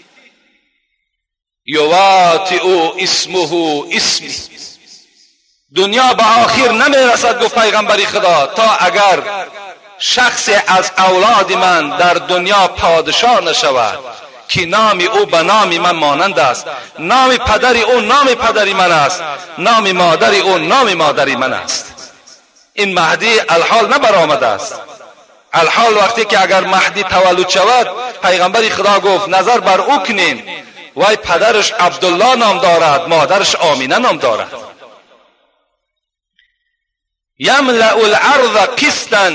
یواطئ اسمه اسمی. دنیا به آخر نمی رسد، گفت پیغمبر خدا، تا اگر شخص از اولاد من در دنیا پادشاه نشود که نام او به نام من مانند است، نام پدر او نام پدر من است، نام مادر او نام مادر من است. این مهدی الحال نبرآمده است. الحال وقتی که اگر مهدی تولد شود، پیغمبر خدا گفت نظر بر او کنین، وای پدرش عبدالله نام دارد، مادرش آمینه نام دارد. یملأ الارض قسطا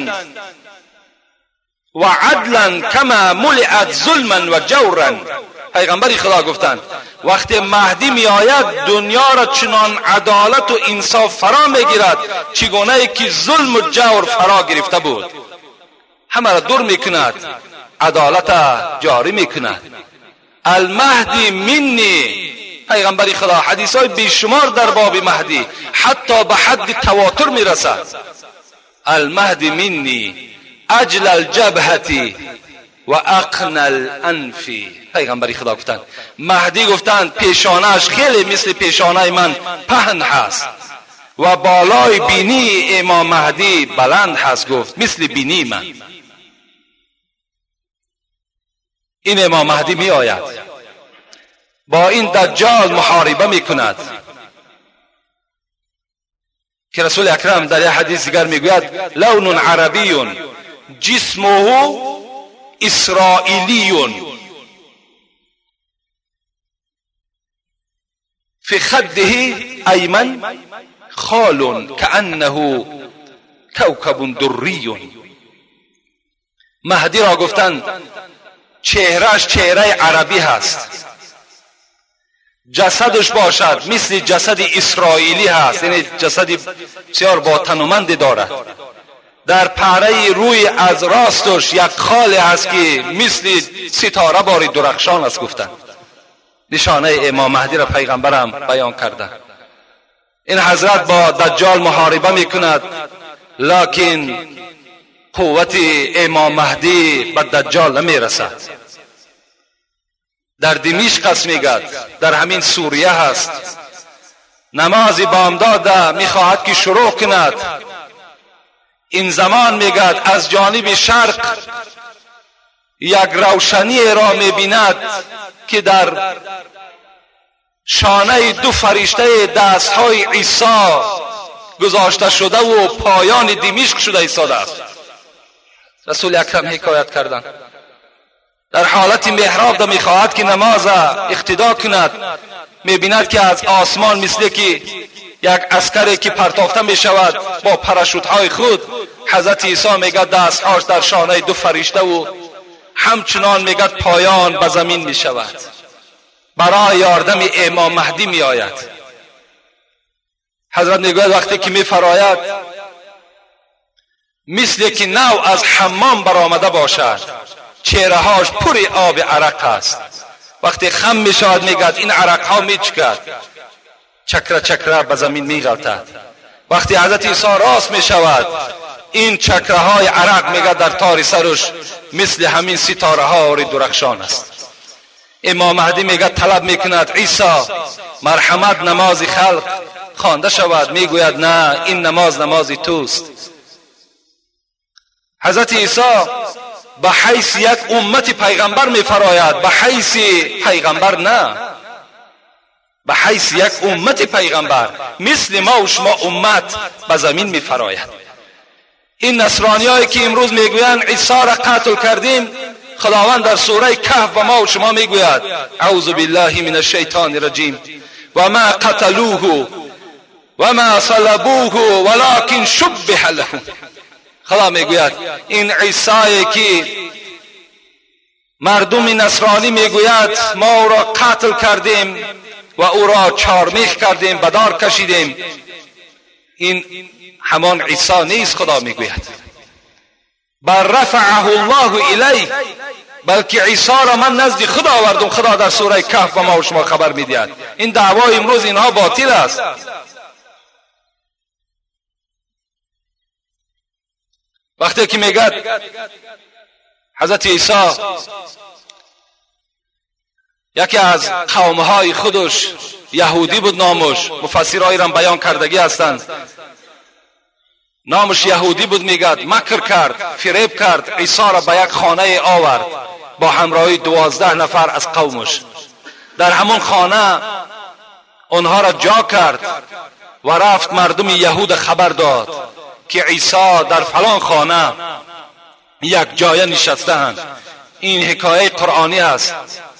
و عدلا کما ملئت ظلما و جورا. پیغمبر خدا گفتند وقتی مهدی می آید دنیا را چنان عدالت و انصاف فرا می گیرد چگونه ای که ظلم و جور فرا گرفته بود، همه را دور می کند، عدالت جاری می کند. المهدی منی. پیغمبر خدا حدیث های بیشمار در باب مهدی حتی به حد تواتر می رسد. المهدی منی اجل الجبهتی و اقن الانفی. پیغمبر خدا گفتند مهدی گفتند پیشانهش خیلی مثل پیشانه من پهن هست و بالای بینی امام مهدی بلند هست، گفت مثل بینی من. این امام مهدی می آید، با این دجال محاربه می کند که رسول اکرم در یک حدیث دیگر می گوید لون عربی جسمه اسرائیلی فی خده ایمن خال کانه کوکب دری. مهدی را گفتند چهرهش چهره عربی هست، جسدش باشد مثل جسد اسرائیلی هست، یعنی جسد بسیار با تنومندی دارد. در پهره روی از راستش یک خال هست که مثل ستاره باری درخشان است. گفتند نشانه امام مهدی را پیغمبرم بیان کرده. این حضرت با دجال محاربه میکند، لکن قوت امام مهدی به دجال نمیرسد. در دمشق است میگد، در همین سوریه هست، نماز بامداد میخواهد که شروع کند. این زمان میگد از جانب شرق یک روشنی را میبیند که در شانه دو فرشته دستهای عیسی گذاشته شده و پایان دمشق شده ایستاده است. رسول اکرم حکایت کردند در حالت محراب دا میخواهد که نماز اقتدا کند، میبیند که از آسمان مثل که یک عسکری که پرتافته میشود با پراشوت های خود، حضرت عیسی میگه دستهاش در شانه دو فرشته و همچنان میگه پایان به زمین میشود، برای یاردم امام مهدی میآید. حضرت میگوید وقتی که میفراید مثل که نو از حمام برآمده باشد، چهرهاش پر آب عرق است. وقتی خم میشود میگد این عرق ها میچکد، چکره چکره به زمین میغلطد. وقتی حضرت عیسی راست میشود این چکره های عرق میگد در تار سرش مثل همین ستاره ها درخشان است. امام مهدی میگه طلب میکند عیسی مرحمت نماز خلق خوانده شود، میگوید نه این نماز توست. حضرت عیسی به حیث یک امت پیغمبر میفراید، به حیث پیغمبر نه، به حیث یک امت پیغمبر مثل ما و شما امت به زمین میفراید. این نصرانیایی که امروز میگویند عیسی را قتل کردیم، خداوند در سوره کهف و ما و شما میگوید اعوذ بالله من الشیطان الرجیم و ما قتلوه و ما صلبوه ولكن شبه لهم. خدا میگوید این عیسی که مردم نصرانی میگوید ما او را قتل کردیم و او را چارمیخ کردیم، به دار کشیدیم، این همان عیسی نیست. خدا میگوید بل رفعه الله الی، بلکه عیسی را من نزد خدا آوردم. خدا در سوره کهف و ما و شما خبر میدهد. این دعوای امروز اینها باطل است. وقتی که میگد حضرت عیسی یکی از قومهای خودش یهودی بود، نامش مفسرای را بیان کردگی هستند، نامش یهودی بود، میگد مکر کرد، فریب کرد، عیسی را به یک خانه آورد با همراهی 12 نفر از قومش. در همون خانه آنها را جا کرد و رفت مردم یهود خبر داد که عیسی در فلان خانه یک جای نشستند. این حکایه قرآنی است.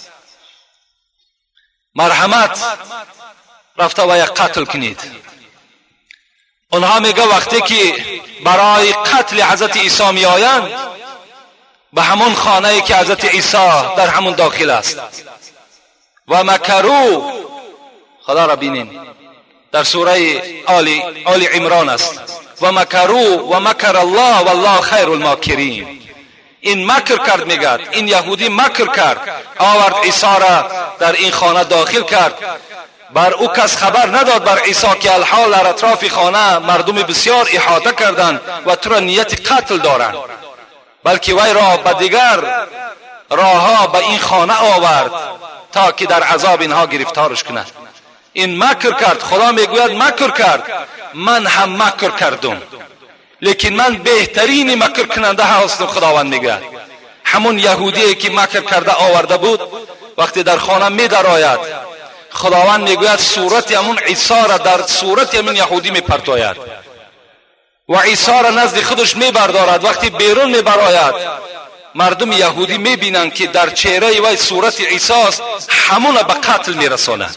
مرحمت رفته و یک قتل کنید. اونها میگه وقتی که برای قتل حضرت عیسی می آیند به همون خانه که حضرت عیسی در همون داخل است. و مکرو، خدا را بینین در سوره آل عمران است، و مکرو و مکر الله والله خیر الماکرین. این مکر کرد، میگد این یهودی مکر کرد، آورد عیسی را در این خانه داخل کرد. بر او کس خبر نداد بر عیسی که الحال در اطراف خانه مردم بسیار احاطه کردند و تو را نیت قتل دارند، بلکه وی را به دیگر راهها به این خانه آورد تا که در عذاب اینها گرفتارش کند. این مکر کرد. خدا میگوید مکر کرد، من هم مکر کردم، لیکن من بهترین مکر کننده هستم. خداوند میگه همون یهودی که مکر کرده آورده بود وقتی در خانه می درآید، خداوند میگوید صورت همون عیسی را در صورت همون یهودی میپرتاید و عیسی را نزد خودش میبردارد. وقتی بیرون میبراید مردم یهودی میبینند که در چهره وی صورت عیسی است، همون به قتل میرسانند.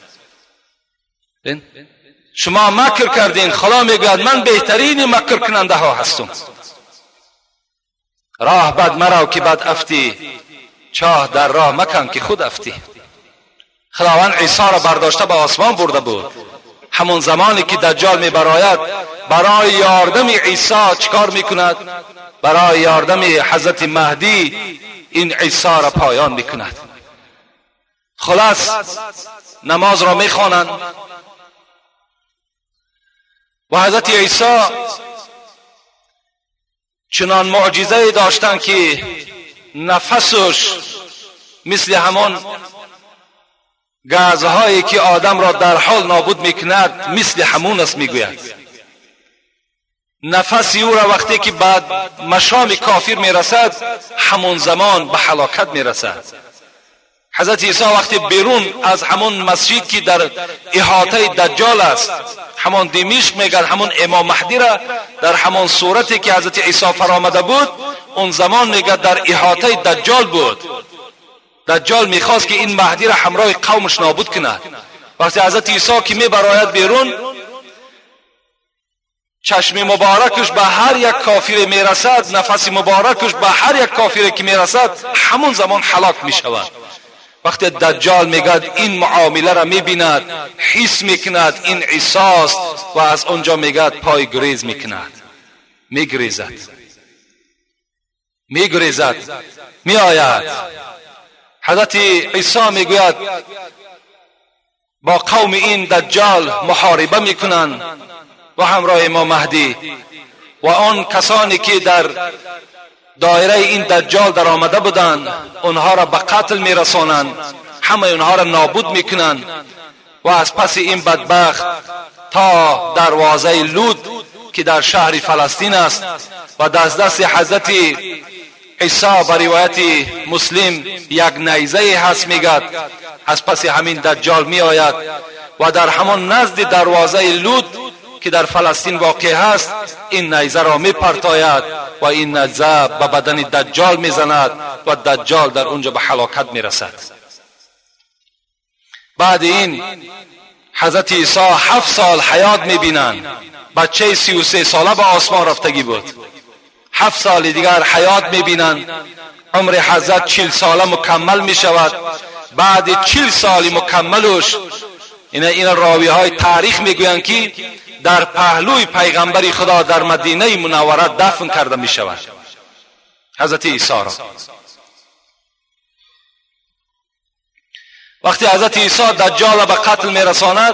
شما مکر کردین. خدا میگوید من بهترین مکر کننده ها هستم. راه بد مرو که بد افتی، چاه در راه مکن که خود افتی. خداوند عیسی را برداشته به آسمان برده بود. همون زمانی که دجال میبراید برای یاردم عیسی چیکار میکند؟ برای یاردم حضرت مهدی این عیسی را پایان میکند. خلاص نماز را میخوانند و حضرت عیسی چنان معجزه داشتند که نفسش مثل همان گازهایی که آدم را در حال نابود میکند مثل همون است. میگوید نفسی او را وقتی که بعد مشام کافر میرسد همون زمان به هلاکت میرسد. حضرت عیسی وقتی بیرون از همون مسجد که در احاطه دجال است، همون دمشق میگن همون امام مهدی را در همون صورتی که حضرت عیسی فرآمده بود اون زمان میگه در احاطه دجال بود. دجال میخواست که این مهدی را همراه قومش نابود کند. وقتی حضرت عیسی که میبراید بیرون چشم مبارکش به هر یک کافر میرسد، نفس مبارکش به هر یک کافر که میرسد همون زمان هلاک میشود. وقتی دجال میگد این معامله را میبیند، حس میکند این عیسی است و از اونجا میگد پای گریز میکند، میگریزد میآید. حضرت عیسی میگوید با قوم این دجال محاربه میکنند و همراه امام مهدی و آن کسانی که در دایره این دجال در آمده بودند اونها را به قتل میرسانند، همه اونها را نابود میکنند و از پس این بدبخت تا دروازه لود که در شهر فلسطین است و دست حضرت عیسی بر روایت مسلم یک نیزه هست میگد از پس همین دجال می آید و در همان نزد دروازه لود که در فلسطین واقع هست این نیزه را می پرتاید و این نیزه به بدن دجال می زند و دجال در اونجا به هلاکت می رسد. بعد این حضرت عیسی 7 سال حیات میبینند. بچه 33 ساله به آسمان رفتگی بود. 7 سال دیگر حیات میبینند. عمر حضرت 40 ساله مکمل میشود. بعد 40 سال مکملش این راوی های تاریخ میگویند که در پهلوی پیغمبر خدا در مدینه منوره دفن کرده میشود حضرت عیسی را. وقتی حضرت عیسی دجال به قتل میرساند،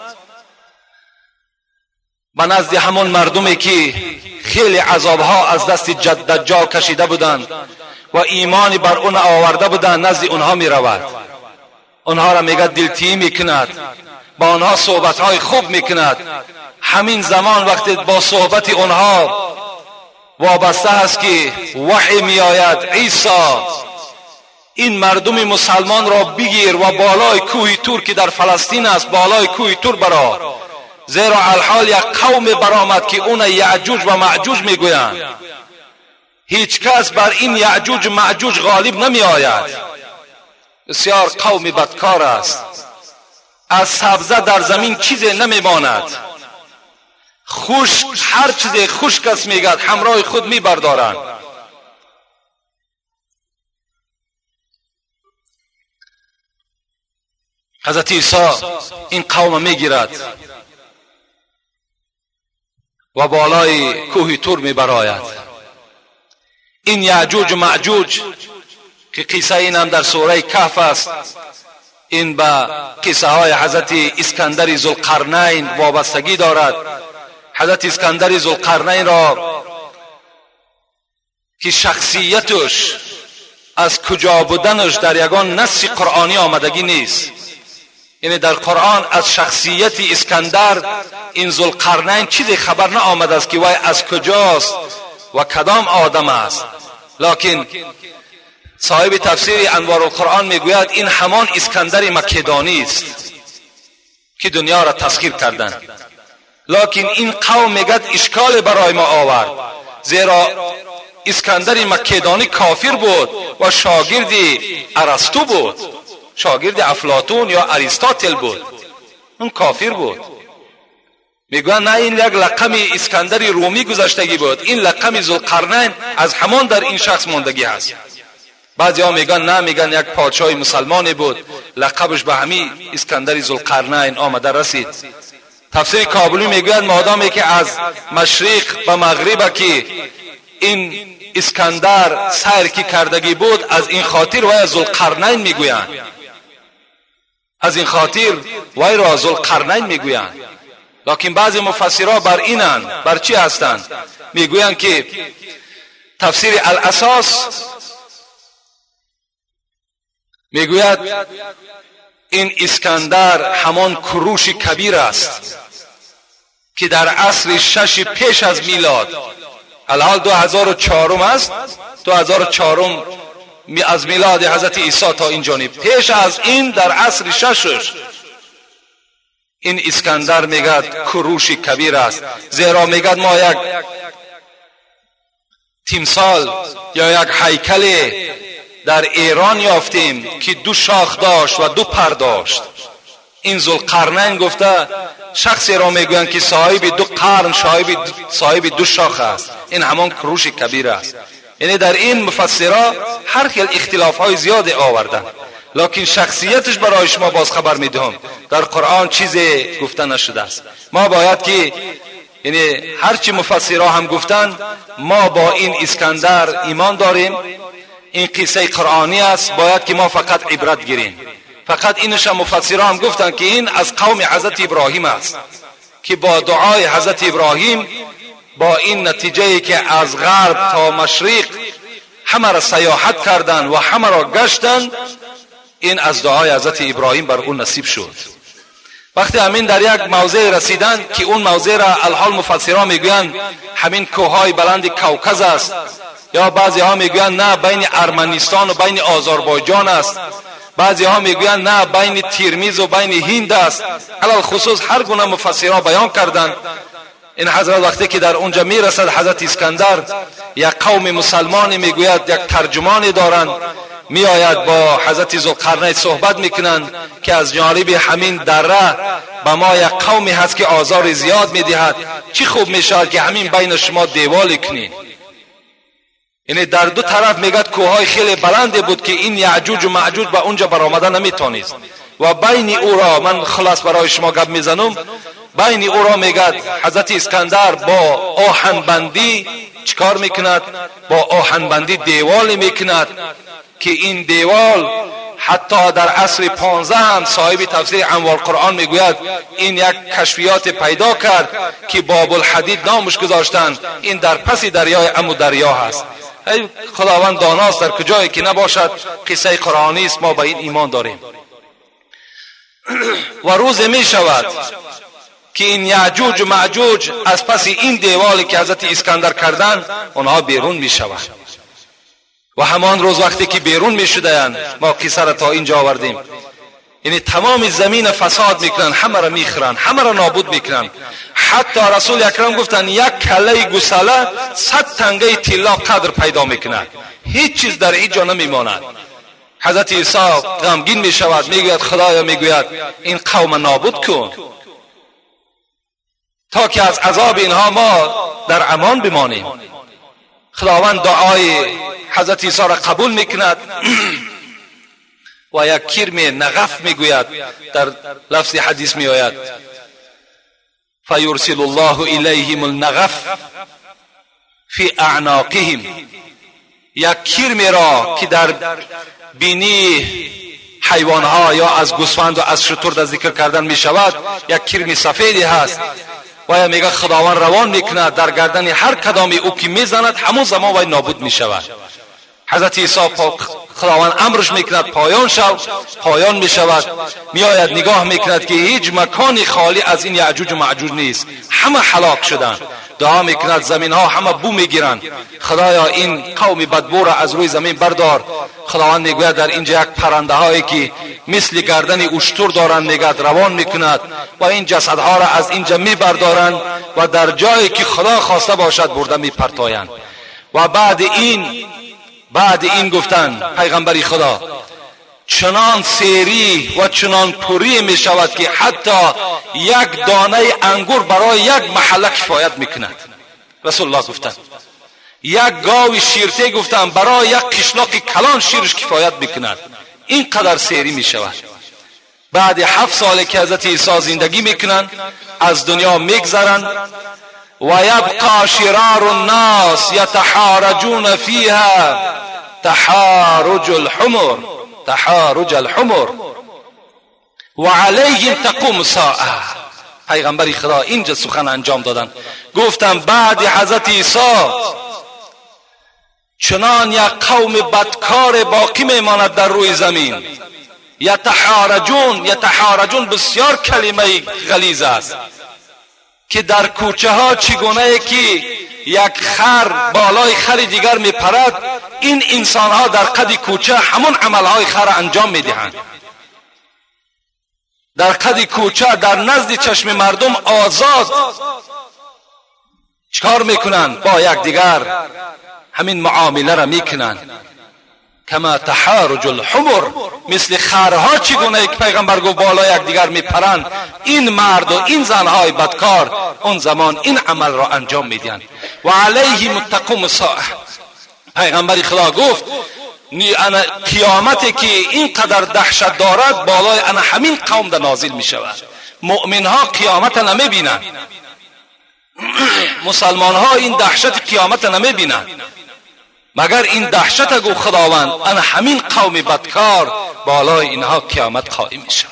به نزد همون مردمی که خیلی عذابها از دست دجال کشیده بودند و ایمان بر اون آورده بودند، نزد اونها میرود. اونها را میگه دلتیی میکند، با اونها صحبتهای خوب میکند. همین زمان وقتی با صحبت اونها وابسته است که وحی میآید عیسی این مردم مسلمان را بگیر و بالای کوه تور که در فلسطین است بالای کوه تور برآ، زیرا الحال یک قوم برآمد که اون یعجوج و معجوج میگویند. هیچ کس بر این یعجوج و معجوج غالب نمی آید. بسیار قوم بدکار است. از سبزه در زمین چیزی نمی ماند. خشک، هر چیز خشک است میگد همراه خود می بردارند. حضرت عیسی این قوم میگیرد و بالای کوه تور میبراید. این یعجوج و معجوج که قصه این هم در سوره کهف است، این به قصه های حضرت اسکندر ذوالقرنین وابستگی دارد. حضرت اسکندر ذوالقرنین را که شخصیتش از کجا بودنش در یگان نص قرآنی آمدگی نیست. یعنی در قرآن از شخصیت اسکندر این ذوالقرنین چیزی خبر نه آمده است که وای از کجاست و کدام آدم است. لکن صاحب تفسیر انوار القرآن میگوید این همان اسکندر مکدانی است که دنیا را تسخیر کردند. لکن این قوم میگد اشکال برای ما آورد، زیرا اسکندر مکدانی کافر بود و شاگرد ارسطو بود، شاگرد افلاطون یا اریستاتل بود. اون کافر بود. میگویند نه، این یک لقب اسکندر رومی گذشتگی بود. این لقب ذوالقرنین از همان در این شخص ماندگی است. بعضی ها میگن نه، میگن یک پادشاه مسلمانی بود، لقبش به همین اسکندر ذوالقرنین آمده رسید. تفسیر کابلی میگوید مادامی که از مشرق به مغرب که این اسکندر سیر کی کردگی بود، از این خاطر وای ذوالقرنین میگویند. از این خاطر وای را ذوالقرنین میگویند. لکن بعضی مفسرها بر اینند، بر چی هستند؟ میگویند که تفسیر الاساس میگوید این اسکندر همان کوروش کبیر است که در عصر 6 پیش از میلاد، الحال 2004 است، 2004 از میلاد حضرت عیسی تا این جانب، پیش از این در عصر 6 این اسکندر میگد کوروش کبیر است. زیرا میگد ما یک تمثال یا یک هیکل در ایران یافتیم که 2 شاخ داشت و 2 پر داشت. این ذوالقرنین گفته شخصی را میگویند که صاحب 2 قرن، صاحب 2 شاخ است. این همان کوروش کبیر است. یعنی در این مفسرها هر خیل اختلاف های زیاد آوردن، لکن شخصیتش برای شما باز خبر میدهم. در قرآن چیزی گفته نشده است. ما باید که یعنی هرچی مفسرها هم گفتن، ما با این اسکندر ایمان داریم. این قصه قرآنی است، باید که ما فقط عبرت گیریم. فقط اینش هم مفسرها هم گفتن که این از قوم حضرت ابراهیم است که با دعای حضرت ابراهیم، با این نتیجه که از غرب تا مشرق همه را سیاحت کردند و همه را گشتند، این از دعای حضرت ابراهیم بر اون نصیب شد. وقتی همین در یک موضع رسیدند که اون موضع را الحال مفسرها میگویند همین کوههای بلند کوکز است، یا بعضی ها میگویند نه بین ارمنستان و بین آذربایجان است، بعضی ها میگویند نه بین ترمیز و بین هند است. علل خصوص هر گونه مفسرها بیان کردند. این حضرت وقتی که در اونجا میرسد حضرت اسکندر، یک قوم مسلمانی میگوید یک ترجمانی دارند، می آید با حضرت ذوالقرنین صحبت میکنند که از جانب همین دره به ما یک قومی هست که آزار زیاد میدهد، چی خوب میشود که همین بین شما دیوال کنید. یعنی در دو طرف میگد کوههای خیلی بلنده بود که این یعجوج و معجوج به اونجا برآمده نمیتونست و بین او را، من خلاص برای شما گپ میزنم، بین او را میگد حضرت اسکندر با آهنبندی چیکار میکند؟ با آهنبندی دیوال میکند که این دیوال حتی در عصر 15 هم صاحب تفسیر انوار قرآن میگوید این یک کشفیات پیدا کرد که باب الحدید نامش گذاشتند، این در پس دریای امو دریا هست. ای خداوند داناست در کجایی که نباشد قصه قرآنی است، ما به این ایمان داریم. و روز می شود که این یعجوج و معجوج از پس این دیوالی که حضرت اسکندر کردن اونها بیرون می شود و همان روز وقتی که بیرون می شدند، ما قصه را تا اینجا آوردیم، یعنی تمام زمین فساد میکنن، همه را میخرن، همه را نابود میکنن. حتی رسول اکرم گفتن یک کله گوساله 100 تنگه طلا قدر پیدا میکند، هیچ چیز در هیچ جا نمیماند. حضرت عیسی غمگین میشود، میگوید خدایا، میگوید این قوم نابود کن تا که از عذاب اینها ما در امان بمانیم. خداوند دعای حضرت عیسی را قبول میکند و یک کرم نغف میگوید، در لفظ حدیث میآید فیرسل الله الیهم النغف فی اعناقهم، یک کرم را که در بینی حیوانها یا از گوسفند و از شتر در ذکر کردن می شود، یک کرم سفیدی هست و میگه خداوند روان میکند در گردن هر کدام او که میزند همون زمان وی نابود می شود. حضرت عیسی خداوند امرش میکند پایان می شود، می آید نگاه میکند که هیچ مکانی خالی از این یعجوج و معجوج نیست، همه هلاک شدن. دعا میکند زمین ها همه بو میگیرند، خدایا این قوم بدبو را از روی زمین بردار. خداوند میگوید در اینجا یک پرنده هایی که مثل گردن اشتر دارند میگد روان میکند و این جسدها را از اینجا میبردارند و در جایی که خدا خواسته باشد برده میپرتایند. و بعد این گفتند پیغمبری خدا چنان سیری و چنان پوری می شود که حتی یک دانه انگور برای یک محله کفایت میکند. رسول الله گفتند یک گاو شیرته گفتند برای یک قشلاق کلان شیرش کفایت میکند. اینقدر سیری می شود. بعد 7 سال که حضرت عیسی زندگی میکنند، از دنیا میگذرند و یبقى شرار الناس یتحارجون فیها تحارج الحمر و علیهم تقوم الساعه. پیغمبر خدا اینجا سخن انجام دادن، گفتن بعد حضرت عیسی چنان یک قوم بدکار باقی میماند در روی زمین. یتحارجون بسیار کلمه غلیظ است که در کوچه ها چگونه که یک خر بالای خر دیگر میپرد، این انسان ها در قد کوچه همون عمل های خر انجام میدهند. در قد کوچه در نزد چشم مردم آزاد چکار میکنند؟ با یک دیگر همین معامله را میکنند. کما تحارج الحمر، مثل خرها چگونه که پیغمبر گفت بالا یک دیگر میپرند، این مرد و این زنهای بدکار اون زمان این عمل را انجام میدن. و علیهم تقوم الساعه. پیغمبر خدا گفت قیامتی که اینقدر دهشت دارد بالای همین قوم در نازل میشود. مؤمن ها قیامت نمیبینند، مسلمان ها این دهشت قیامت نمیبینند، مگر این دهشت گو خداوند همین قوم بدکار بالای اینها قیامت قائم میشود.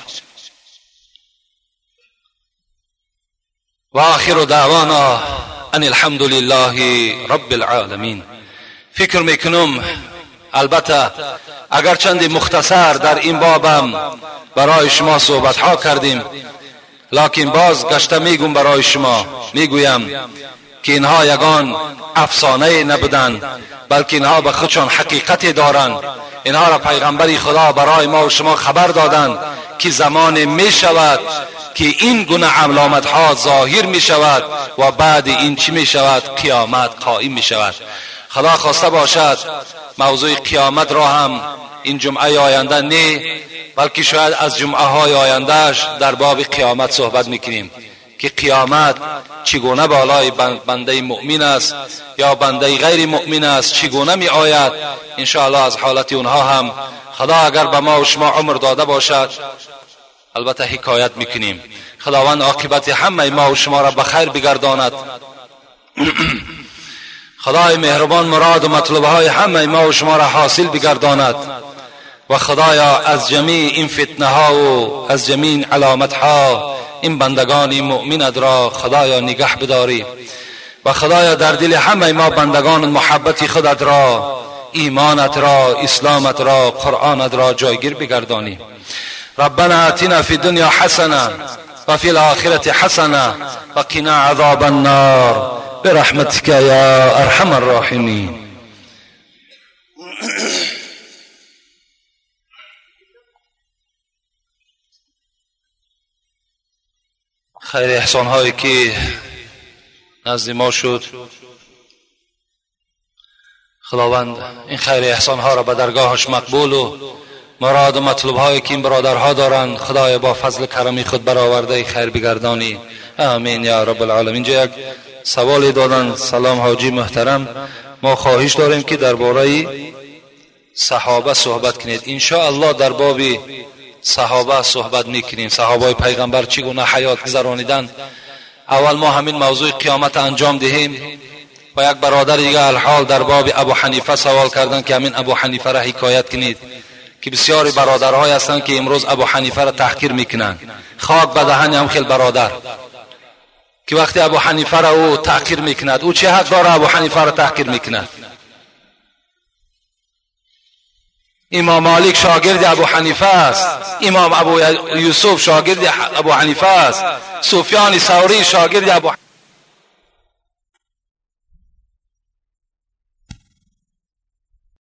و آخر دعوانا ان الحمد لله رب العالمین. فکر میکنم البته اگر چند مختصر در این بابم برای شما صحبت ها کردیم، لکن باز گشته میگم برای شما، میگویم که اینها یگان افسانه نبودند، بلکه اینها به خودشان حقیقتی دارند. اینها را پیغمبر خدا برای ما و شما خبر دادند که زمان می شود که این گونه علامت ها ظاهر می شود و بعد این چی می شود؟ قیامت قائم می شود. خدا خواسته باشد موضوع قیامت را هم این جمعه آینده نه، بلکه شاید از جمعه های آیندهش در باب قیامت صحبت میکنیم که قیامت چگونه بالای بنده مؤمن است یا بنده غیر مؤمن است، چگونه می آید. انشاءالله از حالت اونها هم خدا اگر به ما و شما عمر داده باشد البته حکایت میکنیم. خداوند عاقبت همه ما و شما را به خیر بگرداند. خدای مهربان مراد و مطلب های همه ما و شما را حاصل بگرداند و خدایا از جمیع این فتنه ها و از جمیع علامت ها این بندگان مؤمنت را خدایا نگه بداری و خدایا در دل همه ما بندگان محبت خودت را، ایمانت را، اسلامت را، قرآنت را جایگیر بگردانی. ربنا آتنا فی الدنیا حسنه و فی الاخره حسنه و قنا عذاب النار برحمتك یا ارحم الراحمین. خیر احسان هایی که نزد ما شد، خداوند این خیر احسان ها را به درگاهش مقبول و مراد و مطلوب هایی که این برادرها دارند خدای با فضل کرمی خود برآورده خیر بگردانی. آمین یا رب العالمین. اینجا یک سوالی دادن. سلام حاجی محترم، ما خواهش داریم که درباره صحابه صحبت کنید. ان شاء الله در باب صحابه صحبت میکنیم. صحابه پیغمبر چگونه حیات گذرانیدند. اول ما همین موضوع قیامت انجام دهیم و یک برادر دیگه الحال در باب ابو حنیفه سوال کردند که همین ابو حنیفه را حکایت کنید که بسیاری برادرهای هستند که امروز ابو حنیفه را تحقیر میکنند. خاک به دهن هم خیلی برادر که وقتی ابو حنیفه را او تحقیر میکند، او چه حق داره ابو حنیفه را تحقیر میکند؟ امام مالک شاگرد ابو حنیفه است، امام ابو یوسف شاگرد ابو حنیفه است، سفیان ثوری شاگرد ابو